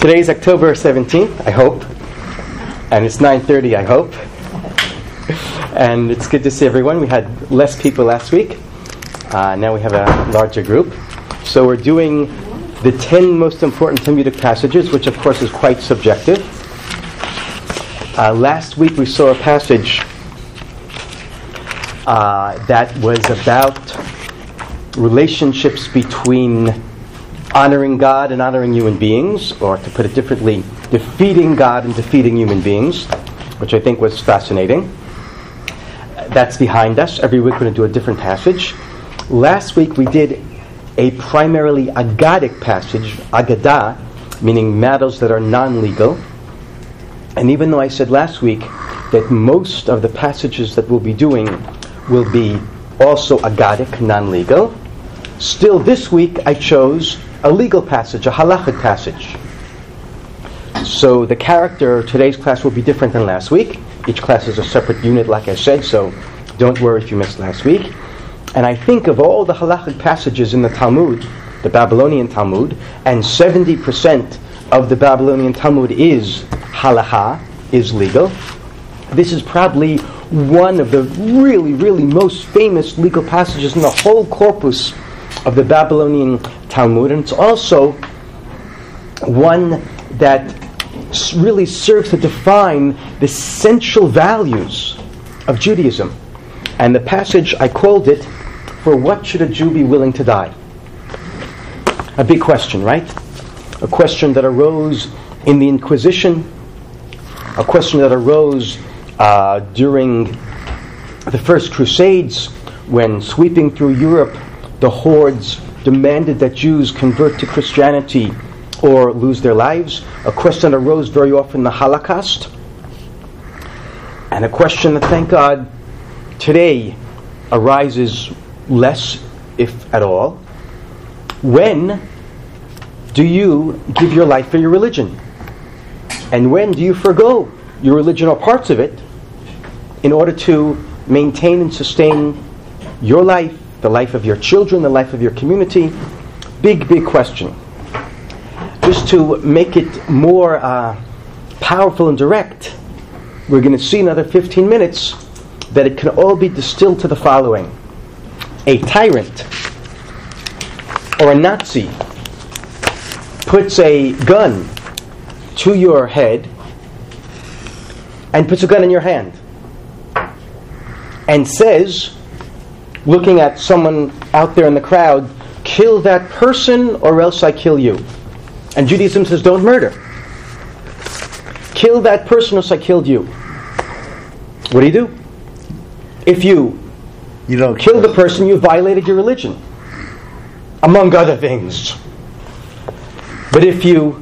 Today's October 17th, I hope. And it's 9:30, I hope. And it's good to see everyone. We had less people last week. Now we have a larger group. So we're doing the 10 most important Talmudic passages, which of course is quite subjective. Last week we saw a passage that was about relationships between honoring God and honoring human beings, or to put it differently, defeating God and defeating human beings, which I think was fascinating. That's behind us. Every week we're going to do a different passage. Last week we did a primarily Aggadic passage, Agadah, meaning matters that are non-legal. And even though I said last week that most of the passages that we'll be doing will be also Aggadic, non-legal, still this week I chose a legal passage, a halachic passage. So the character of today's class will be different than last week. Each class is a separate unit, like I said, so don't worry if you missed last week. And I think of all the halachic passages in the Talmud, the Babylonian Talmud, and 70% of the Babylonian Talmud is halacha, is legal. This is probably one of the really, really most famous legal passages in the whole corpus of the Babylonian Talmud, and it's also one that really serves to define the essential values of Judaism. And the passage, I called it, "For what should a Jew be willing to die?" A big question, right? A question that arose in the Inquisition, a question that arose during the First Crusades, when sweeping through Europe the hordes demanded that Jews convert to Christianity or lose their lives. A question that arose very often in the Holocaust. And a question that, thank God, today arises less, if at all. When do you give your life for your religion? And when do you forgo your religion or parts of it in order to maintain and sustain your life, the life of your children, the life of your community? Big, big question. Just to make it more powerful and direct, we're going to see in another 15 minutes that it can all be distilled to the following. A tyrant or a Nazi puts a gun to your head and puts a gun in your hand and says, looking at someone out there in the crowd, "Kill that person or else I kill you." And Judaism says, don't murder. Kill that person or else I killed you. What do you do? If you don't kill the person, you violated your religion, among other things. But if you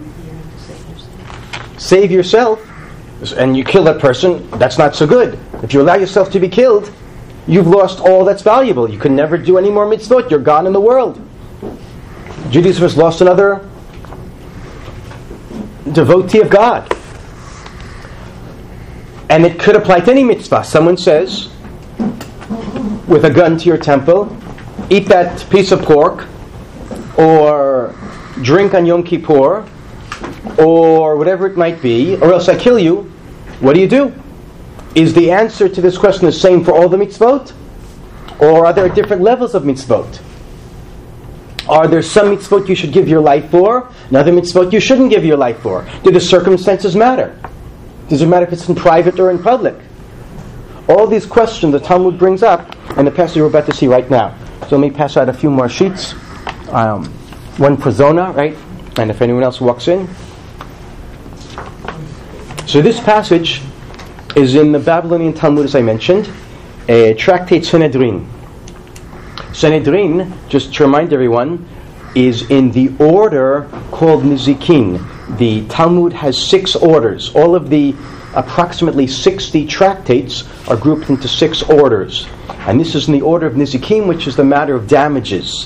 save yourself and you kill that person, that's not so good. If you allow yourself to be killed, you've lost all that's valuable. You can never do any more mitzvot. You're gone in the world. Judaism has lost another devotee of God. And it could apply to any mitzvah. Someone says, with a gun to your temple, eat that piece of pork, or drink on Yom Kippur, or whatever it might be, or else I kill you. What do? Is the answer to this question the same for all the mitzvot? Or are there different levels of mitzvot? Are there some mitzvot you should give your life for, and other mitzvot you shouldn't give your life for? Do the circumstances matter? Does it matter if it's in private or in public? All these questions the Talmud brings up, and the passage we're about to see right now. So let me pass out a few more sheets. One per zona, right? And if anyone else walks in. So this passage is in the Babylonian Talmud, as I mentioned, a tractate Sanhedrin. Sanhedrin, just to remind everyone, is in the order called Nizikin. The Talmud has 6 orders. All of the approximately 60 tractates are grouped into 6 orders. And this is in the order of Nizikin, which is the matter of damages.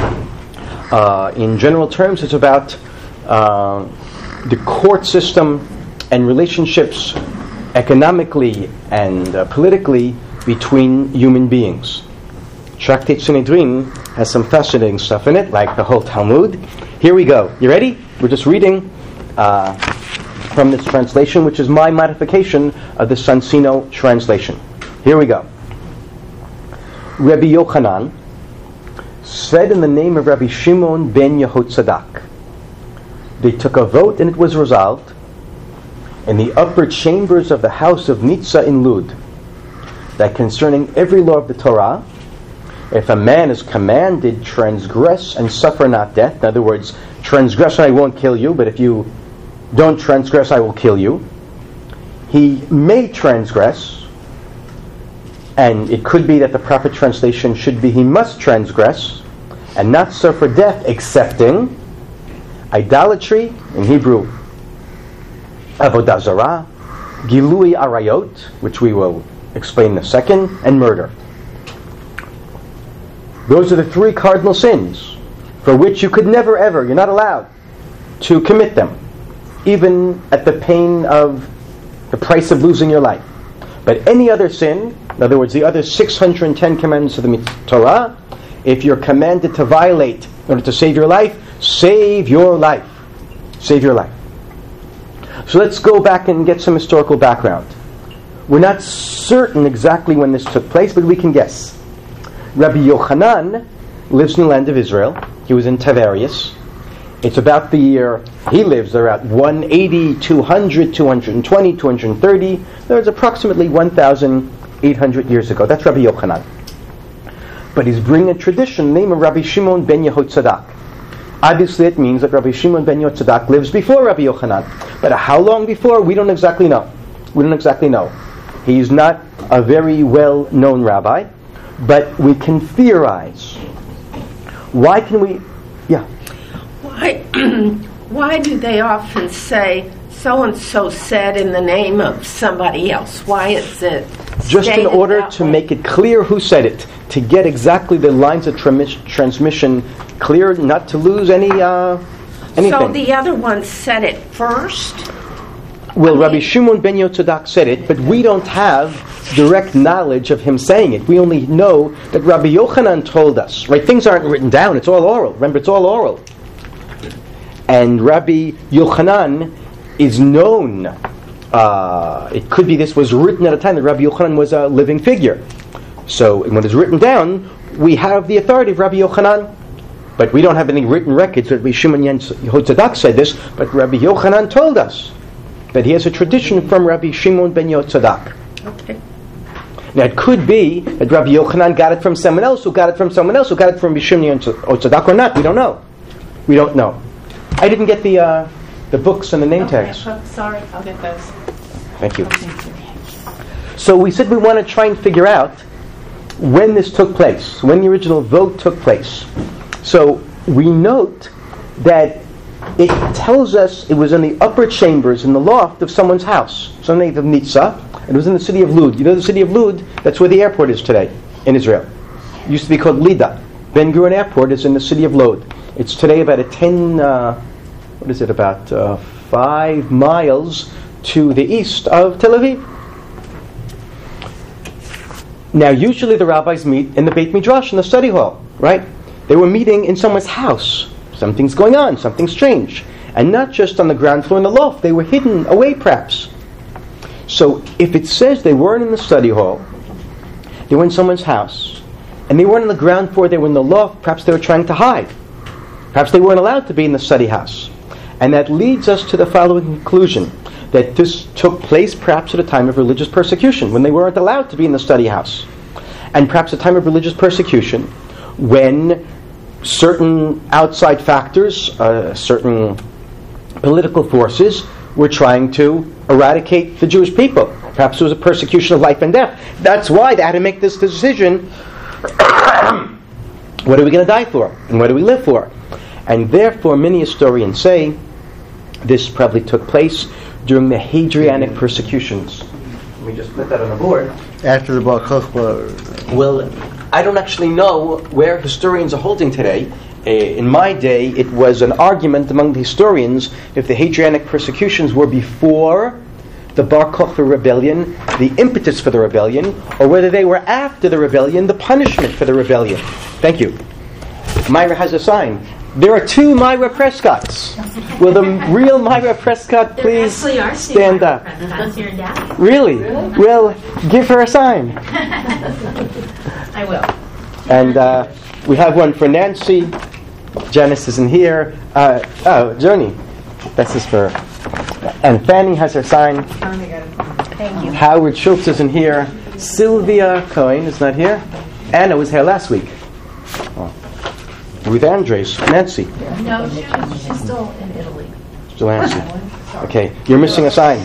In general terms, it's about the court system and relationships economically and politically between human beings. Tractate Sanhedrin has some fascinating stuff in it, like the whole Talmud. Here we go. You ready? We're just reading from this translation, which is my modification of the Sansino translation. Here we go. Rabbi Yochanan said in the name of Rabbi Shimon ben Yehotzadak. They took a vote and it was resolved in the upper chambers of the house of Nitza in Lud that concerning every law of the Torah, if a man is commanded, transgress and suffer not death. In other words, transgress and I won't kill you, but if you don't transgress, I will kill you. He may transgress, and it could be that the proper translation should be he must transgress and not suffer death, excepting idolatry, in Hebrew, avodah zarah, gilui arayot, which we will explain in a second, and murder. Those are the three cardinal sins for which you could never ever, you're not allowed to commit them, even at the pain of the price of losing your life. But any other sin, in other words, the other 610 commandments of the Torah, if you're commanded to violate in order to save your life, save your life. Save your life. So let's go back and get some historical background. We're not certain exactly when this took place, but we can guess. Rabbi Yochanan lives in the land of Israel. He was in Tiberias. It's about the year he lives around 180, 200, 220, 230. There's approximately 1,800 years ago. That's Rabbi Yochanan. But he's bringing a tradition named Rabbi Shimon ben Yehotzadak. Obviously it means that Rabbi Shimon ben Yehotzadak lives before Rabbi Yochanan. But how long before? We don't exactly know. We don't exactly know. He's not a very well-known rabbi, but we can theorize. Why can we... Yeah. Why do they often say, so-and-so said in the name of somebody else? Why is it just in order to make it clear who said it, to get exactly the lines of transmission clear, not to lose anything. So the other one said it first? Well, Rabbi Shimon ben Yehotzadak said it, but we don't have direct knowledge of him saying it. We only know that Rabbi Yochanan told us. Right? Things aren't written down. It's all oral. Remember, it's all oral. And Rabbi Yochanan is known. It could be this was written at a time that Rabbi Yochanan was a living figure. So when it's written down, we have the authority of Rabbi Yochanan. But we don't have any written records that Rabbi Shimon ben Yehotzadak said this, but Rabbi Yochanan told us that he has a tradition from Rabbi Shimon ben Yehotzadak. Okay. Now it could be that Rabbi Yochanan got it from someone else, who got it from someone else, who got it from Rabbi Shimon ben Yehotzadak or not. We don't know. We don't know. I didn't get the books and the name tags. Sorry, I'll get those. Thank you. So we said we want to try and figure out when this took place, when the original vote took place. So we note that it tells us it was in the upper chambers, in the loft of someone's house, some name of Nitza. It was in the city of Lud. You know the city of Lud? That's where the airport is today in Israel. It used to be called Lida. Ben Gurion Airport is in the city of Lod. It's today about about 5 miles to the east of Tel Aviv. Now, usually the rabbis meet in the Beit Midrash, in the study hall, right? They were meeting in someone's house. Something's going on, something strange. And not just on the ground floor in the loft. They were hidden away, perhaps. So, if it says they weren't in the study hall, they were in someone's house, and they weren't on the ground floor, they were in the loft, perhaps they were trying to hide. Perhaps they weren't allowed to be in the study house. And that leads us to the following conclusion, that this took place perhaps at a time of religious persecution, when they weren't allowed to be in the study house. And perhaps a time of religious persecution, when certain outside factors, certain political forces, were trying to eradicate the Jewish people. Perhaps it was a persecution of life and death. That's why they had to make this decision. What are we going to die for? And what do we live for? And therefore, many historians say this probably took place during the Hadrianic persecutions. Let me just put that on the board. After the Bar Kokhba. Well, I don't actually know where historians are holding today. In my day, it was an argument among the historians if the Hadrianic persecutions were before the Bar Kokhba rebellion, the impetus for the rebellion, or whether they were after the rebellion, the punishment for the rebellion. Thank you. Myra has a sign. There are two Myra Prescotts. Will the real Myra Prescott please stand up? Prescott's here in Dallas. Really? Well, give her a sign. I will. And we have one for Nancy. Janice isn't here. Joni. This is for... And Fanny has her sign. Thank you. Howard Schultz isn't here. Sylvia Cohen is not here. Anna was here last week. Ruth Andres. Nancy. No, she's still in Italy. Still Nancy. Okay, you're missing a sign.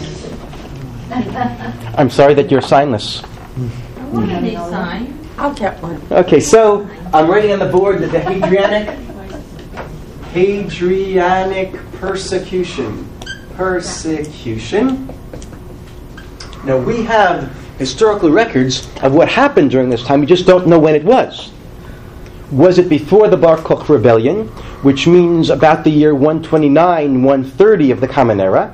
I'm sorry that you're signless. I'll get one. Okay, so I'm writing on the board that the Hadrianic persecution. Now we have historical records of what happened during this time. We just don't know when it was. Was it before the Bar Kokhba rebellion, which means about the year 129, 130 of the Common Era,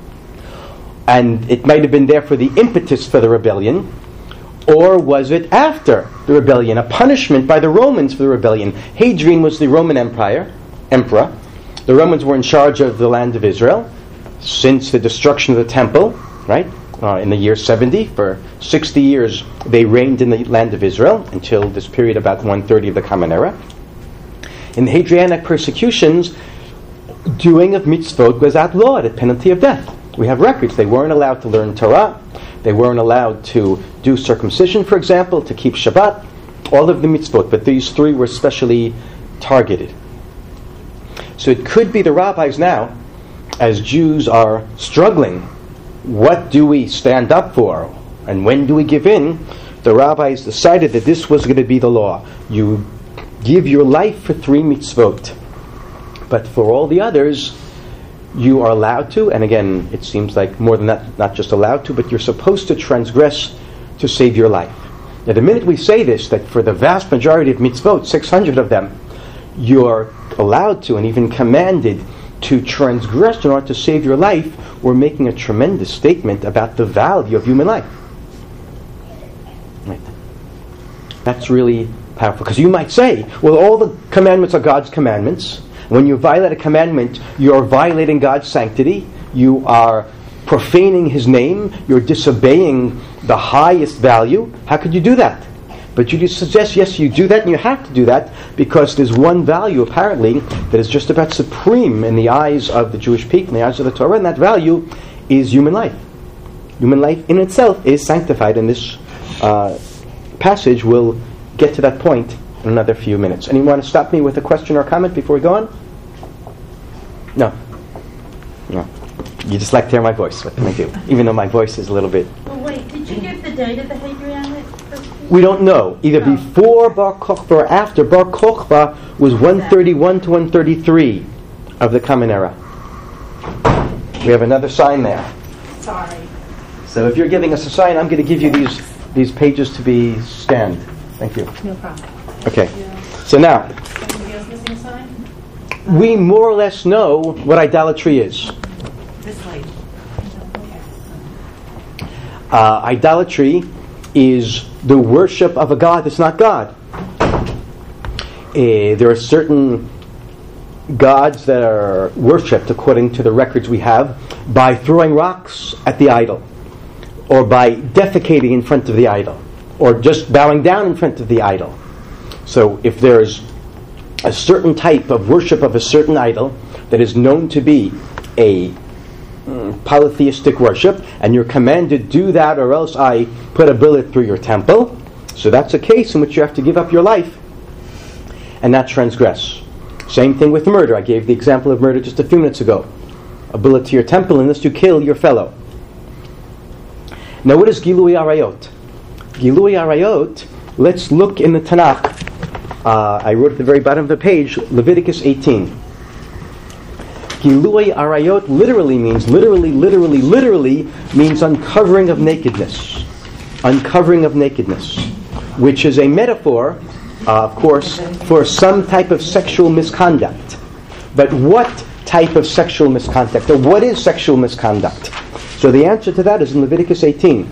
and it might have been there for the impetus for the rebellion, or was it after the rebellion, a punishment by the Romans for the rebellion? Hadrian was the Roman emperor. The Romans were in charge of the land of Israel since the destruction of the temple, right? In the year 70. For 60 years they reigned in the land of Israel until this period about 130 of the Common Era. In the Hadrianic persecutions, doing of mitzvot was outlawed at penalty of death. We have records. They weren't allowed to learn Torah. They weren't allowed to do circumcision, for example, to keep Shabbat. All of the mitzvot, but these three were specially targeted. So it could be the rabbis now, as Jews are struggling, what do we stand up for and when do we give in? The rabbis decided that this was going to be the law. You give your life for 3 mitzvot, but for all the others you are allowed to, and again it seems like more than that, not just allowed to, but you're supposed to transgress to save your life. Now the minute we say this, that for the vast majority of mitzvot, 600 of them, you're allowed to and even commanded to transgress in order to save your life, we're making a tremendous statement about the value of human life. Right. That's really powerful. Because you might say, well, all the commandments are God's commandments. When you violate a commandment, you're violating God's sanctity. You are profaning His name. You're disobeying the highest value. How could you do that? But you just suggest, yes, you do that, and you have to do that because there's one value, apparently, that is just about supreme in the eyes of the Jewish people, in the eyes of the Torah, and that value is human life. Human life in itself is sanctified, and this passage will get to that point in another few minutes. Anyone want to stop me with a question or comment before we go on? No. You just like to hear my voice. What can I do? Even though my voice is a little bit... Well, wait, did you give the date of the Hadrianic persecution? We don't know. Either before Bar Kokhba or after. Bar Kokhba was 131 to 133 of the Common Era. We have another sign there. Sorry. So if you're giving us a sign, I'm going to give you these pages to be scanned. Thank you. No problem. Okay. So now, Anybody else missing a sign? we more or less know what idolatry is. This lady. Idolatry is the worship of a god that's not God. There are certain gods that are worshipped, according to the records we have, by throwing rocks at the idol, or by defecating in front of the idol, or just bowing down in front of the idol. So if there's a certain type of worship of a certain idol that is known to be a polytheistic worship, and you're commanded, do that or else I put a bullet through your temple, so that's a case in which you have to give up your life and not transgress. Same thing with murder. I gave the example of murder just a few minutes ago. A bullet to your temple unless you kill your fellow. Now what is Gilui Arayot? Gilui Arayot, let's look in the Tanakh. I wrote at the very bottom of the page, Leviticus 18. Gilui Arayot literally means uncovering of nakedness. Uncovering of nakedness. Which is a metaphor, of course, for some type of sexual misconduct. But what type of sexual misconduct? Or what is sexual misconduct? So the answer to that is in Leviticus 18.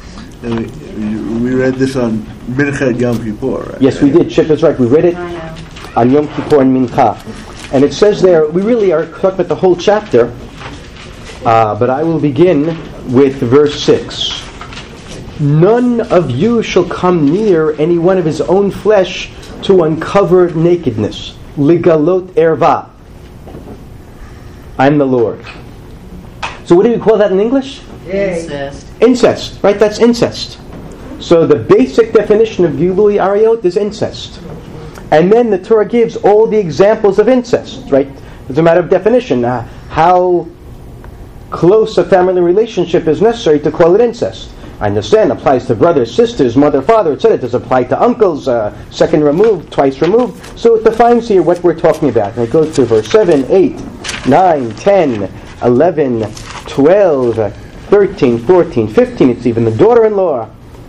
We read this on Mincha Yom Kippur, right? Yes, we did. Chip is right. We read it on Yom Kippur and Mincha. And it says there, we really are talking about the whole chapter, but I will begin with verse 6. None of you shall come near any one of his own flesh to uncover nakedness. Ligalot erva. I'm the Lord. So what do we call that in English? Incest. Incest, right? That's incest. So the basic definition of Gilui Arayot is incest. And then the Torah gives all the examples of incest, right? It's a matter of definition. How close a family relationship is necessary to call it incest. I understand, applies to brothers, sisters, mother, father, etc. It does apply to uncles, second removed, twice removed. So it defines here what we're talking about. And it goes to verse 7, 8, 9, 10, 11, 12, 13, 14, 15. It's even the daughter-in-law.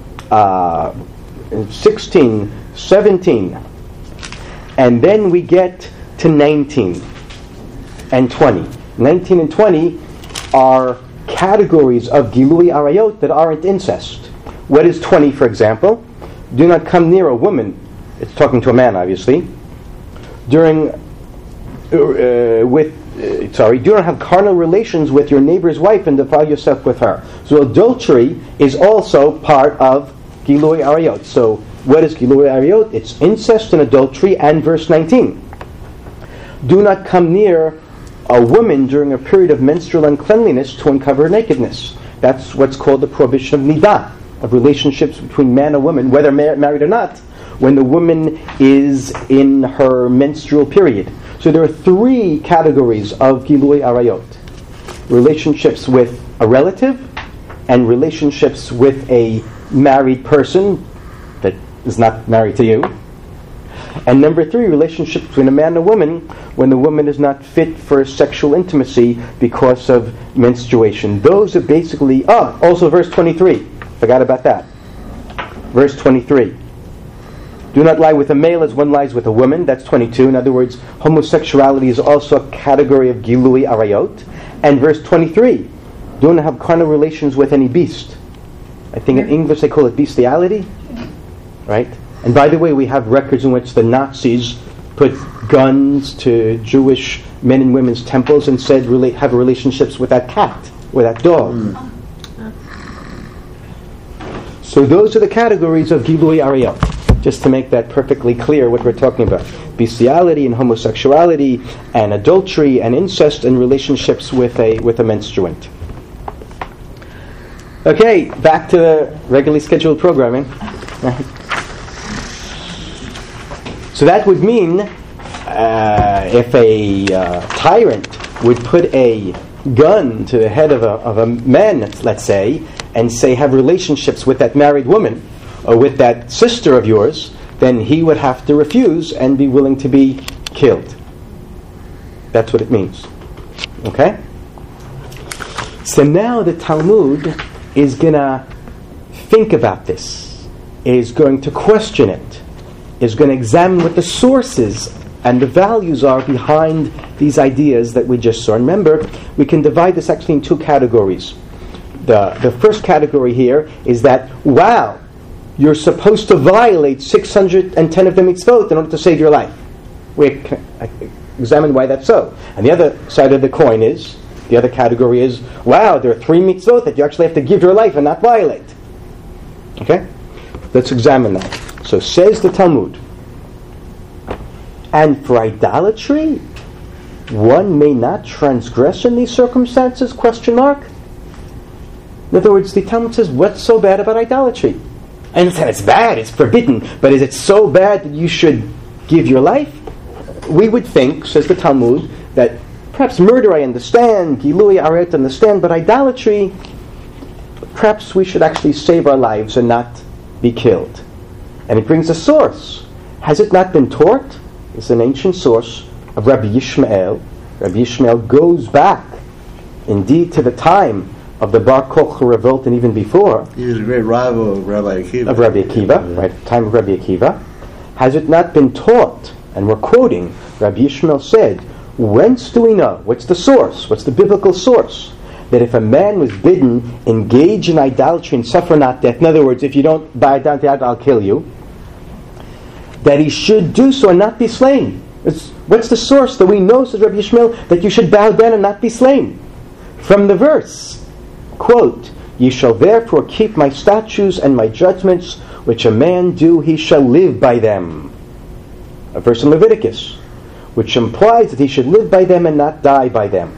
16, 17. And then we get to 19 and 20. 19 and 20 are categories of Gilui Arayot that aren't incest. What is 20, for example? Do not come near a woman. It's talking to a man, obviously. Do not have carnal relations with your neighbor's wife and defile yourself with her. So adultery is also part of Gilui Arayot. So what is Gilui Arayot? It's incest and adultery, and verse 19. Do not come near a woman during a period of menstrual uncleanliness to uncover her nakedness. That's what's called the prohibition of nidah, of relationships between man and woman, whether married or not, when the woman is in her menstrual period. So there are three categories of Gilui Arayot. Relationships with a relative, and relationships with a married person that is not married to you. And number 3, relationships between a man and a woman when the woman is not fit for sexual intimacy because of menstruation. Those are basically... also verse 23. Forgot about that. Verse 23. Do not lie with a male as one lies with a woman. That's 22. In other words, homosexuality is also a category of Gilui Arayot. And verse 23. Do not have carnal relations with any beast. I think in English they call it bestiality. Right? And by the way, we have records in which the Nazis put guns to Jewish men and women's temples and said have relationships with that cat, with that dog. So those are the categories of Gilui Arayot. Just to make that perfectly clear what we're talking about. Bestiality and homosexuality and adultery and incest and relationships with a menstruant. Okay, back to the regularly scheduled programming. So that would mean if a tyrant would put a gun to the head of a man, let's say, and say have relationships with that married woman or with that sister of yours, then he would have to refuse and be willing to be killed. That's what it means. Okay? So now the Talmud is going to think about this, is going to question it, is going to examine what the sources and the values are behind these ideas that we just saw. Remember, we can divide this actually in two categories. The first category here is that, wow, you're supposed to violate 610 of the mitzvot in order to save your life. We examine why that's so. And the other side of the coin is, the other category is, wow, there are 3 mitzvot that you actually have to give your life and not violate. Okay? Let's examine that. So says the Talmud, and for idolatry, one may not transgress in these circumstances? Question mark. In other words, the Talmud says, what's so bad about idolatry? I understand it's bad, it's forbidden, but is it so bad that you should give your life? We would think, says the Talmud, that perhaps murder I understand, Gilui Arayot I understand, but idolatry, perhaps we should actually save our lives and not be killed. And it brings a source. Has it not been taught? It's an ancient source of Rabbi Yishmael. Rabbi Yishmael goes back, indeed, to the time of the Bar Kokhba revolt and even before. He was a great rival of Rabbi Akiva. Of Rabbi Akiva, right, time of Rabbi Akiva. Has it not been taught, and we're quoting, Rabbi Yishmael said, whence do we know? What's the source? What's the biblical source? That if a man was bidden, engage in idolatry and suffer not death, in other words, if you don't bow down to that, I'll kill you, that he should do so and not be slain. What's the source that we know, says Rabbi Yishmael, that you should bow down and not be slain? From the verse, quote, "Ye shall therefore keep my statutes and my judgments, which a man do, he shall live by them." A verse in Leviticus, which implies that he should live by them and not die by them.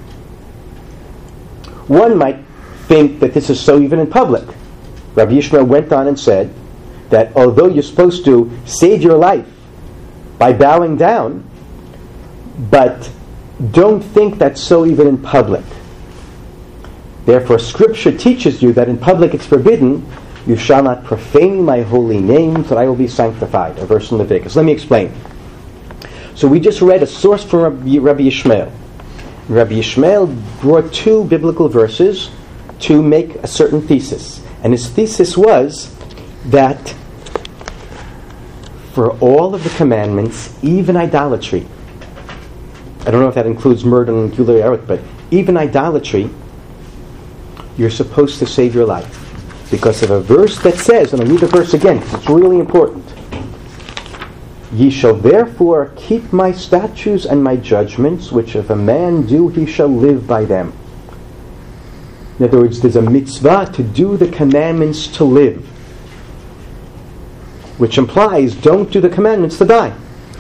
One might think that this is so even in public. Rabbi Yishmael went on and said that although you're supposed to save your life by bowing down, but don't think that's so even in public. Therefore, Scripture teaches you that in public it's forbidden. You shall not profane my holy name, that I will be sanctified. A verse in Leviticus. Let me explain. So we just read a source from Rabbi Yishmael. Rabbi Yishmael brought two biblical verses to make a certain thesis. And his thesis was that for all of the commandments, even idolatry, I don't know if that includes murder and Gilui Arut, but even idolatry, you're supposed to save your life. Because of a verse that says, and I'll read the verse again because it's really important, "Ye shall therefore keep my statutes and my judgments, which if a man do, he shall live by them." In other words, there's a mitzvah to do the commandments to live, which implies don't do the commandments to die.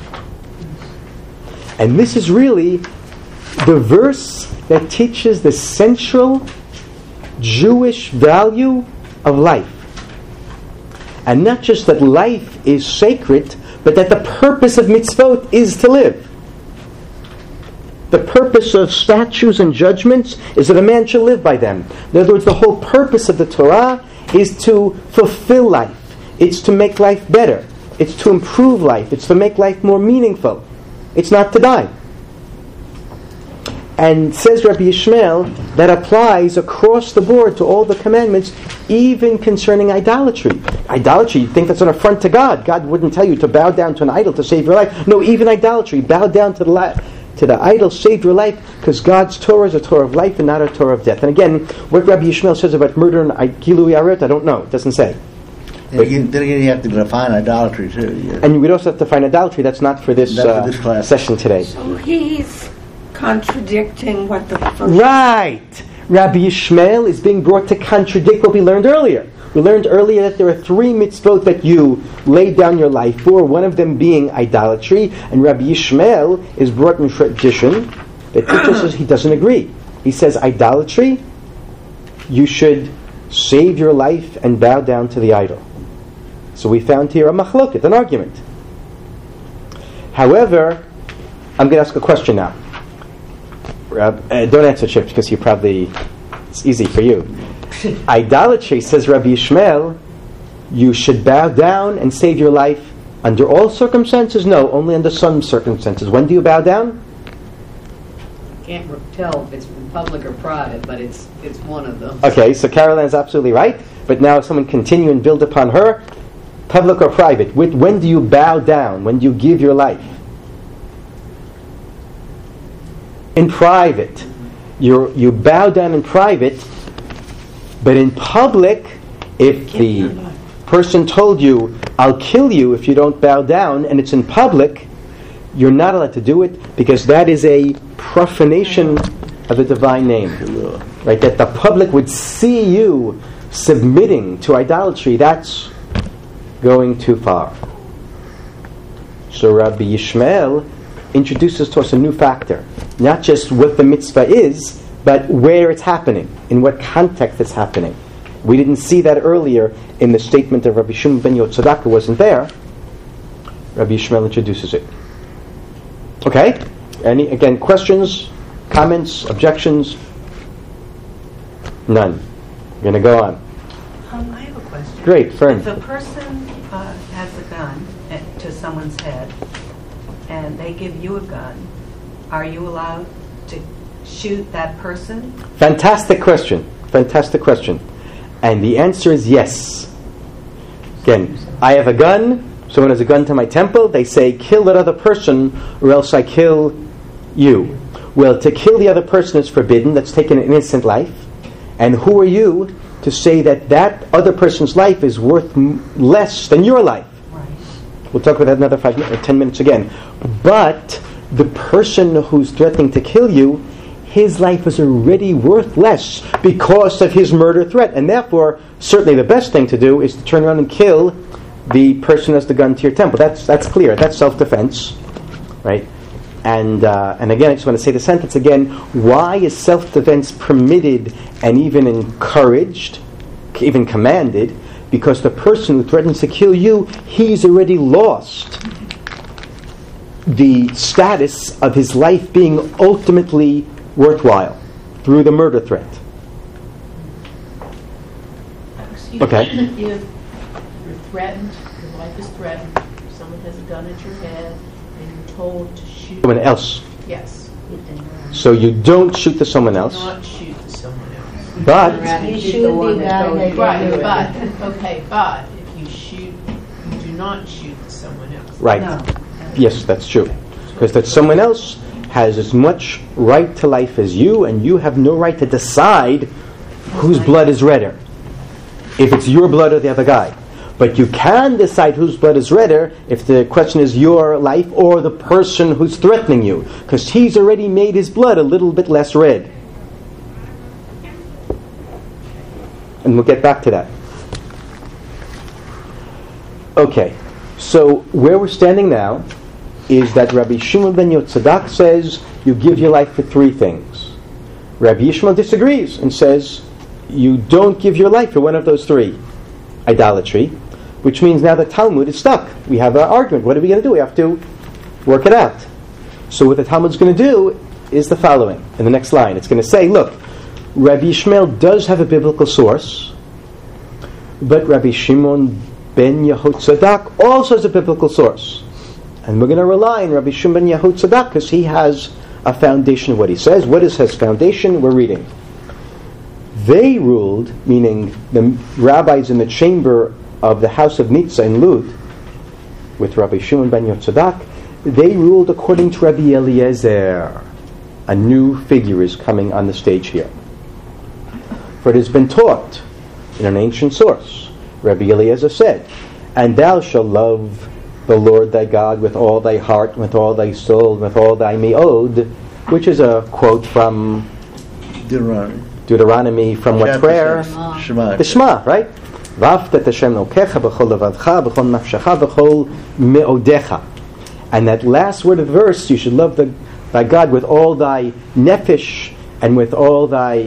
And this is really the verse that teaches the central Jewish value of life. And not just that life is sacred, but that the purpose of mitzvot is to live. The purpose of statutes and judgments is that a man shall live by them. In other words, the whole purpose of the Torah is to fulfill life. It's to make life better. It's to improve life. It's to make life more meaningful. It's not to die. And says Rabbi Yishmael, that applies across the board to all the commandments, even concerning idolatry. Idolatry, you think that's an affront to God. God wouldn't tell you to bow down to an idol to save your life. No, even idolatry, bow down to the idol, save your life, because God's Torah is a Torah of life and not a Torah of death. And again, what Rabbi Yishmael says about murder and Gilui Arut, I don't know. It doesn't say. Then again, you have to define idolatry too. Yeah. And we also have to define idolatry. That's not for this class session today. So he's contradicting what the first... Right! Rabbi Yishmael is being brought to contradict what we learned earlier. We learned earlier that there are 3 mitzvot that you lay down your life for, one of them being idolatry, and Rabbi Yishmael is brought in tradition that teaches us he doesn't agree. He says idolatry, you should save your life and bow down to the idol. So we found here a machloket, an argument. However, I'm going to ask a question now. Don't answer, Chip, because it's easy for you. Idolatry, says Rabbi Yishmael, you should bow down and save your life under all circumstances? No, only under some circumstances. When do you bow down? Can't tell if it's public or private, but it's one of them. Okay, so Caroline is absolutely right. But now if someone continue and build upon her, public or private, when do you bow down? When do you give your life? In private. You bow down in private, but in public, if the person told you, I'll kill you if you don't bow down, and it's in public, you're not allowed to do it, because that is a profanation of the divine name. Right? That the public would see you submitting to idolatry, that's going too far. So Rabbi Yishmael introduces to us a new factor. Not just what the mitzvah is, but where it's happening, in what context it's happening. We didn't see that earlier in the statement of Rabbi Shimon ben Yotzadak, who wasn't there. Rabbi Yishmael introduces it. Okay? Again, questions, comments, objections? None. We're going to go on. I have a question. Great, Fern. If a person has a gun to someone's head, and they give you a gun, are you allowed to shoot that person? Fantastic question. Fantastic question. And the answer is yes. Again, I have a gun, someone has a gun to my temple, they say, kill that other person or else I kill you. Well, to kill the other person is forbidden, that's taking an innocent life. And who are you to say that that other person's life is worth less than your life? Right. We'll talk about that another 5 or 10 minutes again. But the person who's threatening to kill you, his life is already worth less because of his murder threat. And therefore, certainly the best thing to do is to turn around and kill the person who has the gun to your temple. That's clear. That's self-defense, right? And again, I just want to say the sentence again. Why is self-defense permitted and even encouraged, even commanded? Because the person who threatens to kill you, he's already lost the status of his life being ultimately worthwhile through the murder threat. Excuse Okay. me, if you're threatened, your life is threatened, someone has a gun at your head, and you're told to shoot. Someone else. Yes. So you don't shoot to someone else, Not shoot to someone else. but You shoot the one that told you to do Right, it. but if you shoot, you do not shoot to someone else. right. No. Yes, that's true. Because that someone else has as much right to life as you, and you have no right to decide whose blood is redder. If it's your blood or the other guy. But you can decide whose blood is redder if the question is your life or the person who's threatening you. Because he's already made his blood a little bit less red. And we'll get back to that. Okay, so where we're standing now is that Rabbi Shimon ben Yotzadak says you give your life for 3 things. Rabbi Yishmael disagrees and says you don't give your life for one of those 3. Idolatry, which means now the Talmud is stuck. We have an argument. What are we going to do? We have to work it out. So what the Talmud's going to do is the following. In the next line, it's going to say, look, Rabbi Yishmael does have a biblical source, but Rabbi Shimon ben Yehotzadak also has a biblical source. And we're going to rely on Rabbi Shimon ben Yehotzadak because he has a foundation of what he says. What is his foundation? We're reading. They ruled, meaning the rabbis in the chamber of the house of Nitzah in Lud, with Rabbi Shimon ben Yotzadak, they ruled according to Rabbi Eliezer. A new figure is coming on the stage here. For it has been taught in an ancient source. Rabbi Eliezer said, "And thou shalt love the Lord thy God with all thy heart, with all thy soul, with all thy me'od," which is a quote from Deuteronomy from what prayer? Shema. The Shema, right? V'afta et Hashem Elokecha b'chol levavcha, b'chol nafshecha, b'chol me'odecha. And that last word of the verse, you should love thy God with all thy nefesh and with all thy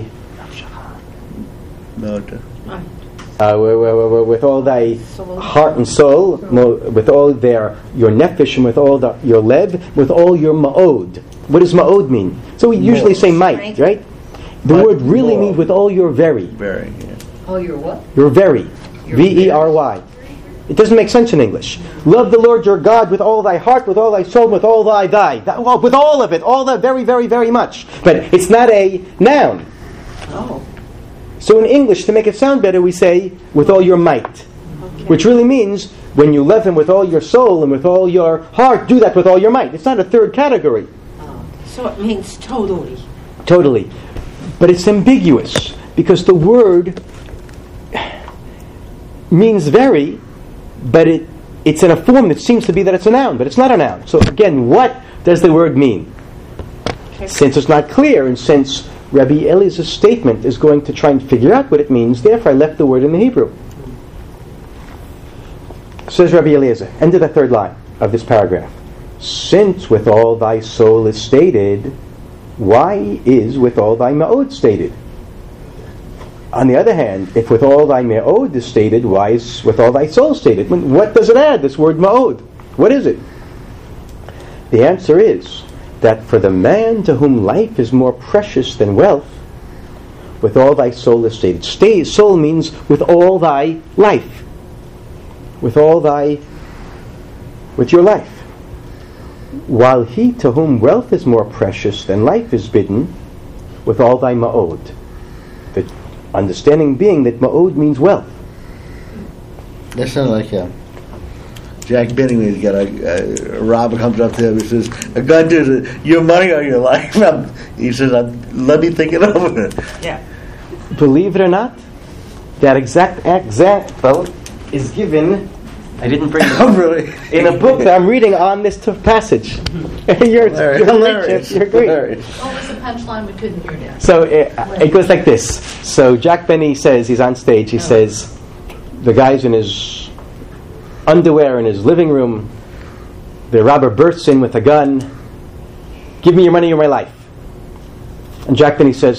with all thy heart and soul, with all your nefesh and with all your lev, with all your ma'od. What does ma'od mean? So we usually say might, right? The word really means with all your very. Very, yeah. Oh, your what? Your very. V-E-R-Y. It doesn't make sense in English. Love the Lord your God with all thy heart, with all thy soul, with all thy with all of it, all that very, very, very much. But it's not a noun. Oh. So in English, to make it sound better, we say with all your might. Which really means when you love him with all your soul and with all your heart, do that with all your might. It's not a third category. So it means totally. Totally. But it's ambiguous because the word means very, but it's in a form that seems to be that it's a noun, but it's not a noun. So again, what does the word mean? Since it's not clear, and since Rabbi Eliezer's statement is going to try and figure out what it means, therefore I left the word in the Hebrew. Says Rabbi Eliezer, end of the 3rd line of this paragraph. Since with all thy soul is stated, why is with all thy ma'od stated? On the other hand, if with all thy ma'od is stated, why is with all thy soul stated? What does it add, this word ma'od? What is it? The answer is that for the man to whom life is more precious than wealth, with all thy soul is stated. Soul means with all thy life. With your life. While he to whom wealth is more precious than life is bidden, with all thy ma'od. The understanding being that ma'od means wealth. That sounds like Jack Benning when he's got a robber comes up to him and says, "A gun to your money or your life?" He says, "Let me think it over." Yeah. Believe it or not, that exact example is given I didn't bring Oh, really? in a book that I'm reading on this passage. you're Hilarious. You're great. Hilarious. What was the punchline we couldn't hear now? So it goes like this. So Jack Benny says, he's on stage, he says, the guy's in his underwear in his living room, the robber bursts in with a gun, give me your money or my life. And Jack Benny says,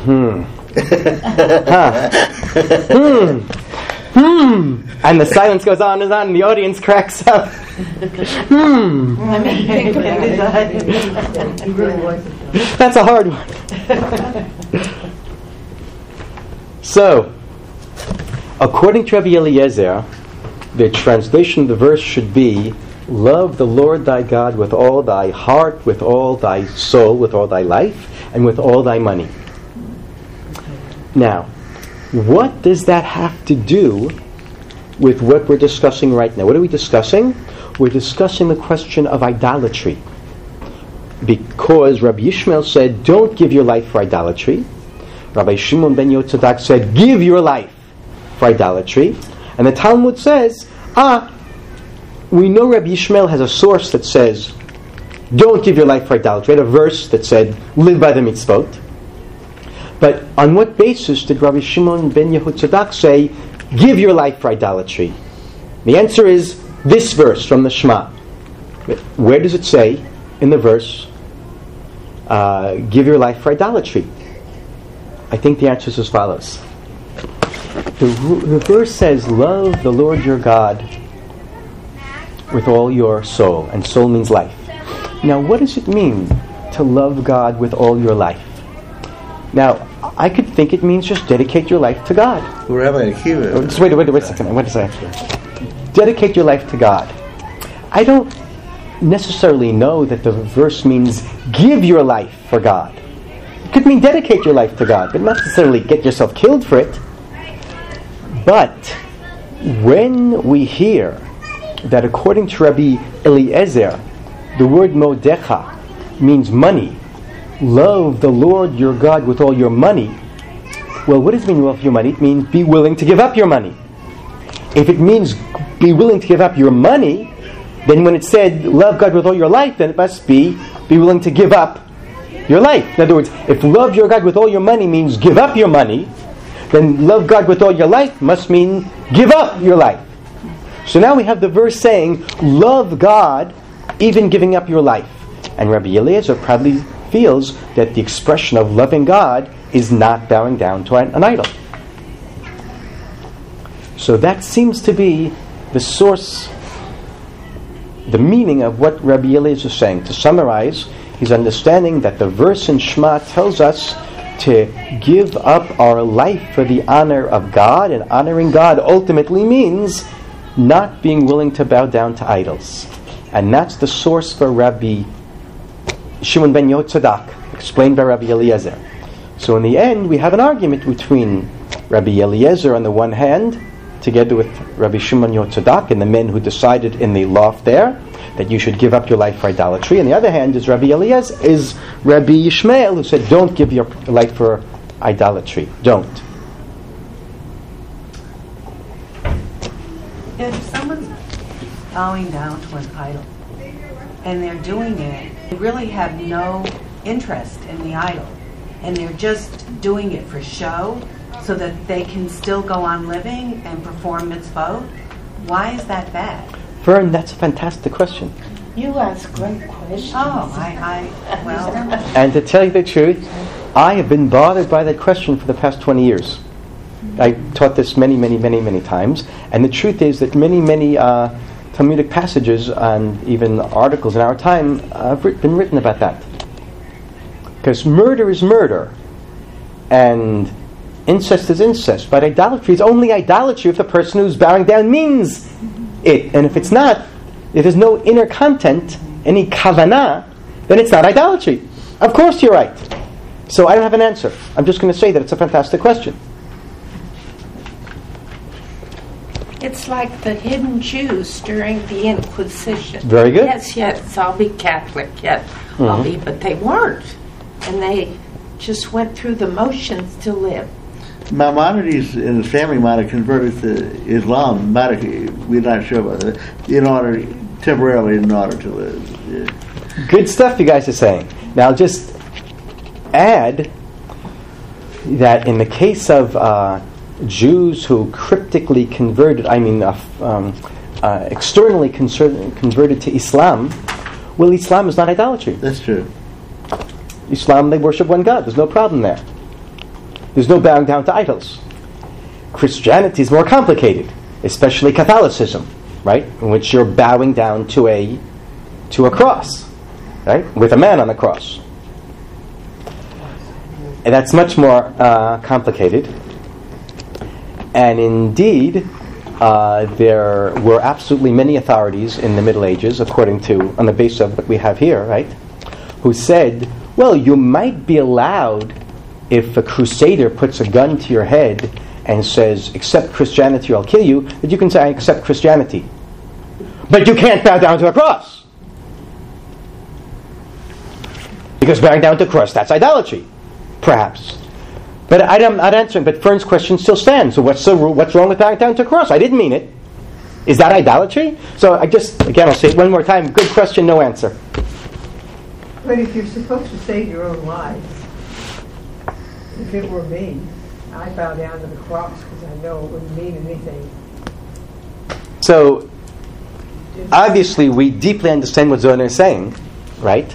and the silence goes on and the audience cracks up. I mean, think about it. You really was it. That's a hard one. So, according to Rabbi Eliezer, the translation of the verse should be, love the Lord thy God with all thy heart, with all thy soul, with all thy life, and with all thy money. Now, what does that have to do with what we're discussing right now? What are we discussing? We're discussing the question of idolatry. Because Rabbi Yishmael said, don't give your life for idolatry. Rabbi Shimon ben Yotzadak said, give your life for idolatry. And the Talmud says, we know Rabbi Yishmael has a source that says, don't give your life for idolatry. He had a verse that said, live by the mitzvot. But on what basis did Rabbi Shimon ben Yehutzadak say, give your life for idolatry? The answer is this verse from the Shema. Where does it say in the verse, give your life for idolatry? I think the answer is as follows. The verse says, love the Lord your God with all your soul. And soul means life. Now, what does it mean to love God with all your life? Now, I could think it means just dedicate your life to God. We're having a kibbutz. Just wait a second. What does that say? Dedicate your life to God. I don't necessarily know that the verse means give your life for God. It could mean dedicate your life to God, but not necessarily get yourself killed for it. But when we hear that according to Rabbi Eliezer, the word modecha means money, love the Lord your God with all your money. Well, what does it mean with your money? It means be willing to give up your money. If it means be willing to give up your money, then when it said love God with all your life, then it must be willing to give up your life. In other words, if love your God with all your money means give up your money, then love God with all your life must mean give up your life. So now we have the verse saying love God even giving up your life. And Rabbi Eliezer probably feels that the expression of loving God is not bowing down to an idol. So that seems to be the source, the meaning of what Rabbi Eliezer is saying. To summarize, he's understanding that the verse in Shema tells us to give up our life for the honor of God, and honoring God ultimately means not being willing to bow down to idols. And that's the source for Rabbi Shimon ben Yotzadak, explained by Rabbi Eliezer. So in the end, we have an argument between Rabbi Eliezer on the one hand, together with Rabbi Shimon Yotzadak and the men who decided in the loft there that you should give up your life for idolatry. On the other hand is Rabbi Eliezer, is Rabbi Yishmael, who said don't give your life for idolatry. Don't. If someone's bowing down to an idol and they're doing it, they really have no interest in the idol, and they're just doing it for show so that they can still go on living and perform mitzvot, why is that bad? Vern, that's a fantastic question. You ask great questions. Oh, well, And to tell you the truth, I have been bothered by that question for the past 20 years. I taught this many times, and the truth is that many Talmudic passages and even articles in our time have been written about that. Because murder is murder, and incest is incest, but idolatry is only idolatry if the person who's bowing down means it. And if it's not, if there's no inner content, any kavanah, then it's not idolatry. Of course you're right. So I don't have an answer. I'm just going to say that it's a fantastic question. It's like the hidden Jews during the Inquisition. Very good. Yes, I'll be Catholic, yes, I'll be, but they weren't. And they just went through the motions to live. Maimonides and his family might have converted to Islam. We're not sure about that. Temporarily in order to live. Yeah. Good stuff you guys are saying. Now, just add that in the case of Jews who cryptically converted, externally converted to Islam, well, Islam is not idolatry. That's true. Islam, they worship one God. There's no problem there. There's no bowing down to idols. Christianity is more complicated, especially Catholicism, right? In which you're bowing down to a cross, right? With a man on a cross. And that's much more complicated. And indeed, there were absolutely many authorities in the Middle Ages, on the basis of what we have here, right? Who said, well, you might be allowed, if a crusader puts a gun to your head and says, accept Christianity or I'll kill you, that you can say, I accept Christianity. But you can't bow down to a cross. Because bowing down to a cross, that's idolatry, perhaps. But I'm not answering, but Fern's question still stands. So what's wrong with bowing down to a cross? I didn't mean it. Is that idolatry? So I'll say it one more time. Good question, no answer. But if you're supposed to save your own lives, if it were me, I'd bow down to the cross because I know it wouldn't mean anything. So, obviously, we deeply understand what Zohar is saying, right?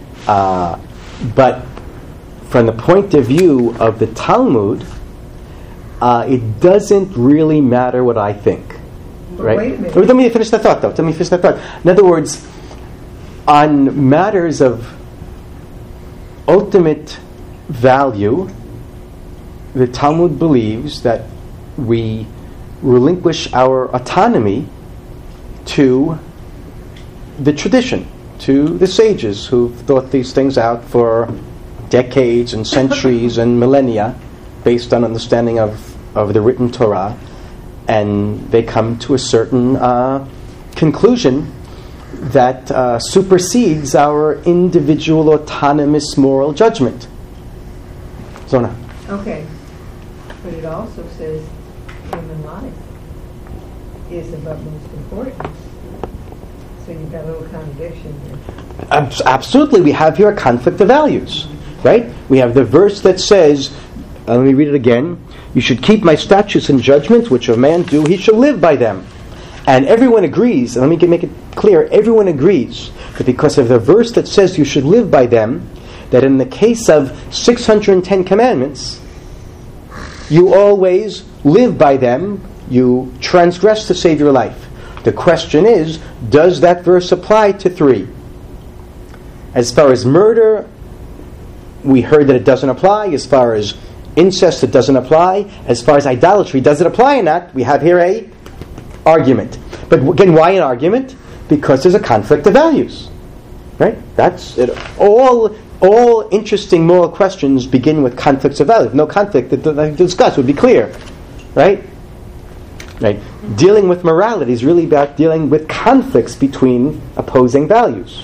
But from the point of view of the Talmud, it doesn't really matter what I think. But right? wait a minute. Let me finish the thought, though. In other words, on matters of ultimate value, the Talmud believes that we relinquish our autonomy to the tradition, to the sages who've thought these things out for decades and centuries and millennia based on understanding of the written Torah, and they come to a certain conclusion that supersedes our individual autonomous moral judgment. Zona. Okay. But it also says human life is of utmost importance. So you've got a little contradiction here. Absolutely. We have here a conflict of values, right? We have the verse that says, let me read it again, you should keep my statutes and judgments, which a man do, he shall live by them. And everyone agrees, and let me make it clear, everyone agrees that because of the verse that says you should live by them, that in the case of 610 commandments, you always live by them, you transgress to save your life. The question is, does that verse apply to 3? As far as murder, we heard that it doesn't apply. As far as incest, it doesn't apply. As far as idolatry, does it apply or not? We have here a argument. But again, why an argument? Because there's a conflict of values. Right? That's it. All interesting moral questions begin with conflicts of values. No conflict that discuss would be clear. Right? Right? Dealing with morality is really about dealing with conflicts between opposing values.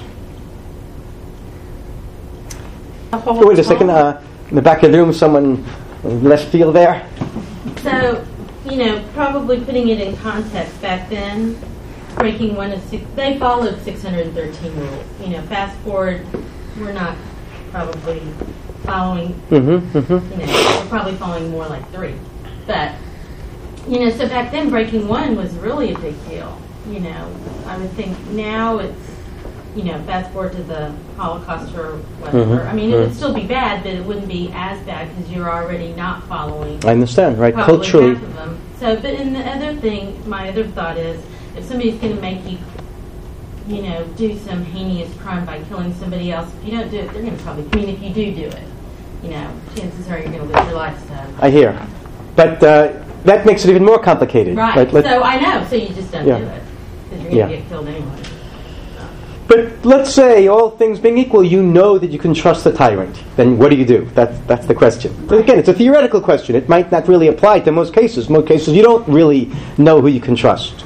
Wait a second. In the back of the room, someone left field there. So, probably putting it in context, back then, breaking one of six, they followed 613 rules. Fast forward, we're not probably following, we're probably following more like 3. But, so back then breaking one was really a big deal. I would think now it's, fast forward to the Holocaust or whatever. I mean, it would still be bad, but it wouldn't be as bad because you're already not following. I understand, right? Probably Culturally. half of them. So, but in the other thing, my other thought is, if somebody's going to make you, do some heinous crime by killing somebody else, if you don't do it, they're going to probably. I mean, if you do it, chances are you're going to lose your life. So. I hear, but that makes it even more complicated. Right. So I know. So you just don't do it because you're going to get killed anyway. But let's say, all things being equal, you know that you can trust the tyrant. Then what do you do? That's the question. But again, it's a theoretical question. It might not really apply to most cases. Most cases, you don't really know who you can trust.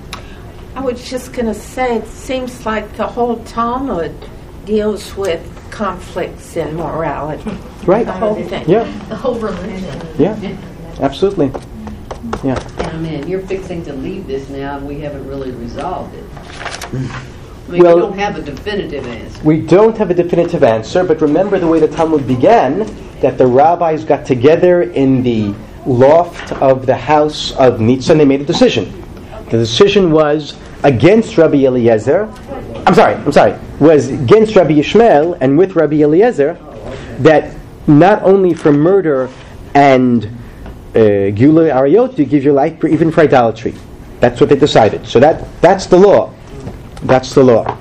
I was just going to say, it seems like the whole Talmud deals with conflicts in morality. Right. The whole thing. Yeah. The whole religion. Yeah. Absolutely. Yeah. I mean, you're fixing to leave this now, and we haven't really resolved it. I mean, Well- we don't have a definitive answer. We don't have a definitive answer, but remember the way the Talmud began, that the rabbis got together in the loft of the house of Nitza and they made a decision. The decision was against Rabbi Eliezer, was against Rabbi Yishmael and with Rabbi Eliezer, that not only for murder and Gilui Arayot you give your life even for idolatry. That's what they decided. So that's the law. That's the law.